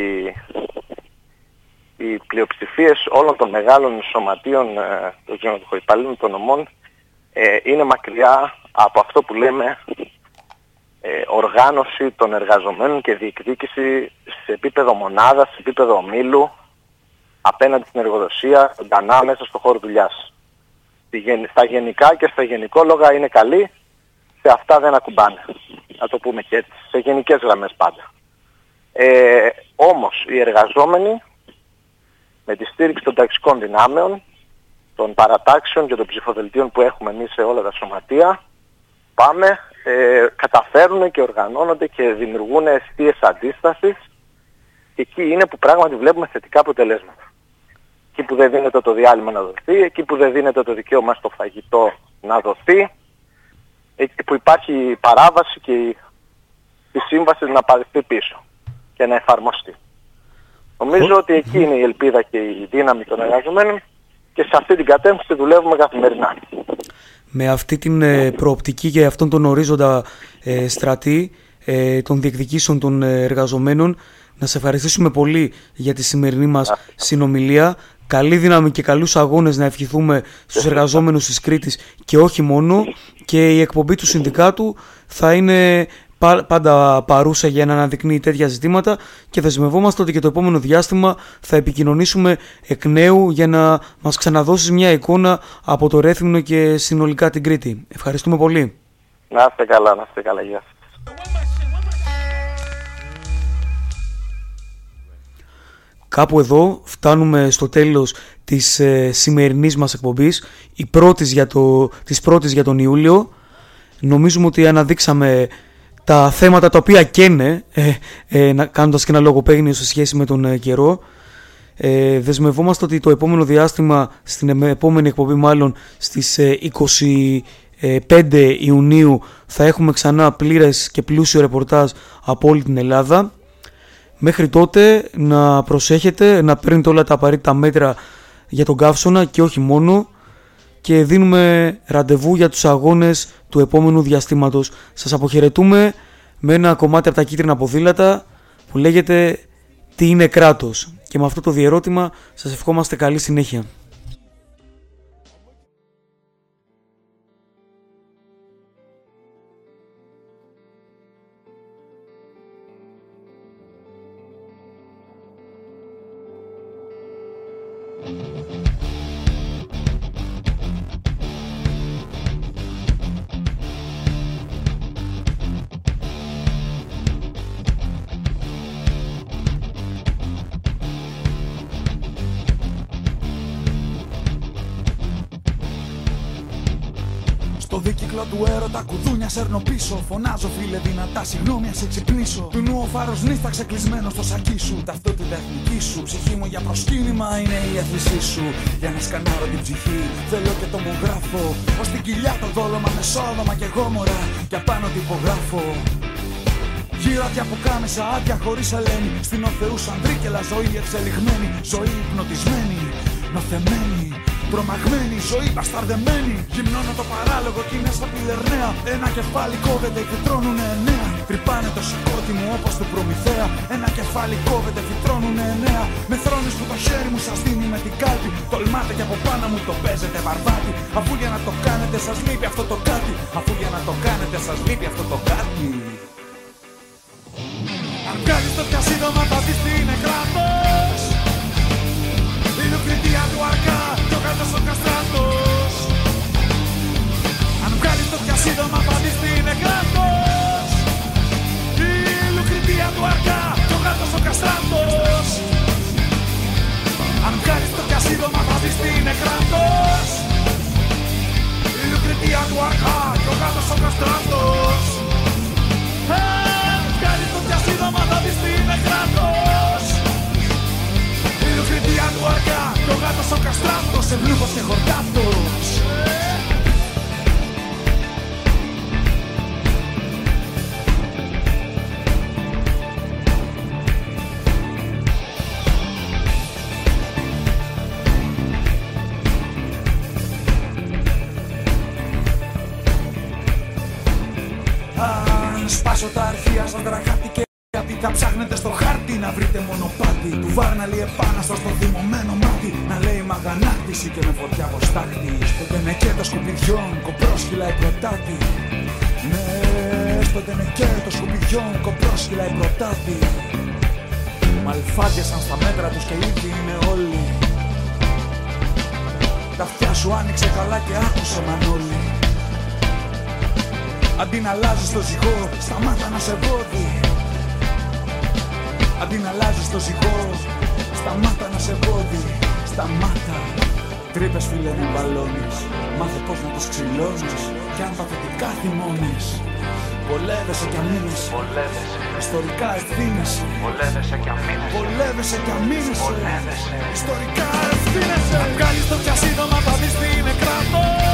οι πλειοψηφίες όλων των μεγάλων σωματείων ε, των ξενοδοχοϊπαλλήλων των νομών ε, είναι μακριά από αυτό που λέμε Ε, οργάνωση των εργαζομένων και διεκδίκηση σε επίπεδο μονάδας, σε επίπεδο ομίλου, απέναντι στην εργοδοσία, ζωντανά μέσα στο χώρο δουλειάς. Στα γενικά και στα γενικόλογα είναι καλοί, σε αυτά δεν ακουμπάνε. Να το πούμε και έτσι, σε γενικές γραμμές πάντα. Ε, όμως οι εργαζόμενοι, με τη στήριξη των ταξικών δυνάμεων, των παρατάξεων και των ψηφοδελτίων που έχουμε εμείς σε όλα τα σωματεία, πάμε, ε, καταφέρνουν και οργανώνονται και δημιουργούν αιστείες αντίστασης, και εκεί είναι που πράγματι βλέπουμε θετικά αποτελέσματα. Εκεί που δεν δίνεται το διάλειμμα να δοθεί, εκεί που δεν δίνεται το δικαίωμα στο φαγητό να δοθεί, εκεί που υπάρχει παράβαση και η, η σύμβαση να παραιτηθεί πίσω και να εφαρμοστεί. Νομίζω ότι εκεί είναι η ελπίδα και η δύναμη των εργαζομένων και σε αυτή την κατεύθυνση δουλεύουμε καθημερινά. Με αυτή την ε, προοπτική και αυτόν τον ορίζοντα ε, στρατή ε, των διεκδικήσεων των ε, εργαζομένων, να σε ευχαριστήσουμε πολύ για τη σημερινή μας συνομιλία. Καλή δύναμη και καλούς αγώνες να ευχηθούμε στους εργαζόμενους της Κρήτης και όχι μόνο, και η εκπομπή του Συνδικάτου θα είναι πάντα παρούσα για να αναδεικνύει τέτοια ζητήματα, και δεσμευόμαστε ότι και το επόμενο διάστημα θα επικοινωνήσουμε εκ νέου για να μας ξαναδώσεις μια εικόνα από το Ρέθυμνο και συνολικά την Κρήτη. Ευχαριστούμε πολύ. Να είστε καλά, να είστε καλά. Γεια σας. Κάπου εδώ φτάνουμε στο τέλος της ε, σημερινής μας εκπομπής, η πρώτης για το, της πρώτης για τον Ιούλιο. Νομίζουμε ότι αναδείξαμε τα θέματα τα οποία καίνε, ε, ε, κάνοντας και ένα λογοπαίγνιο σε σχέση με τον ε, καιρό. Ε, δεσμευόμαστε ότι το επόμενο διάστημα, στην επόμενη εκπομπή μάλλον, στις ε, είκοσι πέντε Ιουνίου, θα έχουμε ξανά πλήρες και πλούσιο ρεπορτάζ από όλη την Ελλάδα. Μέχρι τότε να προσέχετε, να παίρνετε όλα τα απαραίτητα μέτρα για τον καύσωνα και όχι μόνο, και δίνουμε ραντεβού για τους αγώνες του επόμενου διαστήματος. Σας αποχαιρετούμε με ένα κομμάτι από τα κίτρινα ποδήλατα που λέγεται «Τι είναι κράτος?» και με αυτό το διερώτημα σας ευχόμαστε καλή συνέχεια. Στο δίκυκλο του έρωτα κουδούνια σέρνω πίσω. Φωνάζω φίλε δυνατά, συγγνώμη ας σε ξυπνήσω. Του νου ο φάρος νύσταξε κλεισμένο στο σακί σου. Ταυτότητα εθνική σου, ψυχή μου για προσκύνημα είναι η αθλησή σου. Για να σκανάρω την ψυχή, θέλω και το μου γράφω. Ως την κοιλιά το δόλωμα με σόδομα και γόμορα. Και απάνω τυπογράφω. Γύρω άδεια που κάμεσα, άδεια χωρίς ελένη. Στην Ορθεούς Ανδρίκελα ζωή εξελιγμένη. Ζωή υπνοτισμένη, νοθεμένη. Τρομαγμένη, ζωή μπασταρδεμένη. Γυμνώνω το παράλογο κι είναι σαν τη Λερναία. Ένα κεφάλι κόβεται και φυτρώνουνε εννέα. Τρυπάνε το σηκώτη μου όπως του Προμηθέα. Ένα κεφάλι κόβεται, φυτρώνουνε εννέα. Με θρόνες που το χέρι μου σας δίνει με την κάλπη. Τολμάτε και από πάνω μου το παίζετε βαρβάτι. Αφού για να το κάνετε σας λείπει αυτό το κάτι. Αφού για να το κάνετε σας λείπει αυτό το κάτι. Αν κάνεις το πιασίδωμα θα δεις τι είναι κράτος. Είναι κριτία του αρκά κι ο κάτος ο καστράτος. Αν βγάλεις το πιασίδωμα θα δεις τι είναι κράτος. Είναι κριτία του αρκά κι ο κάτος ο καστράτος. Αν βγάλεις το πιασίδωμα θα δεις τι είναι κράτος. Είναι κριτία του αρκά κι ο κάτος ο καστράτος. Αν βγάλεις το πιασίδωμα θα δεις τι είναι κράτος. Κριτία του αργά κι ο γάτος ο καστράτος. Ευλούχος και χορτάτος. Αν σπάσω τα αρχεία σαν δραγάτη και γιατί θα ψάχνετε στο χάρτη να βρείτε μονοπάτι. Του Βάρναλι επάναστο στο θυμωμένο μάτι. Να λέει μαγανάκτηση και με φωτιά αποστάχτη. Στο τενεκέτο σκουπιδιών κοπρόσκυλα η πρωτάτη. Ναι, στο τενεκέτο σκουπιδιών κοπρόσκυλα η πρωτάτη. Μαλφάτιασαν στα μέτρα τους και ήδη είναι όλοι. Τα αυτιά σου άνοιξε καλά και άκουσε Μανώλη. Αντί να αλλάζεις το ζυγό, σταμάτα να σε βόδι. Αντί να αλλάζεις το ζυγό, σταμάτα να σε βόδι. Σταμάτα. Τρύπες φίλε να μπαλώνεις, μάθε πώς να τους ξυλώνεις. Κι αν παθητικά θυμώνεις, βολεύεσαι κι αμήνεσαι. Ιστορικά ευθύνεσαι. Βολεύεσαι κι αμήνεσαι. Βολεύεσαι κι αμήνεσαι. Ιστορικά ευθύνεσαι. Βγάλεις το πια σύντομα, θα δεις τι είναι κράτος.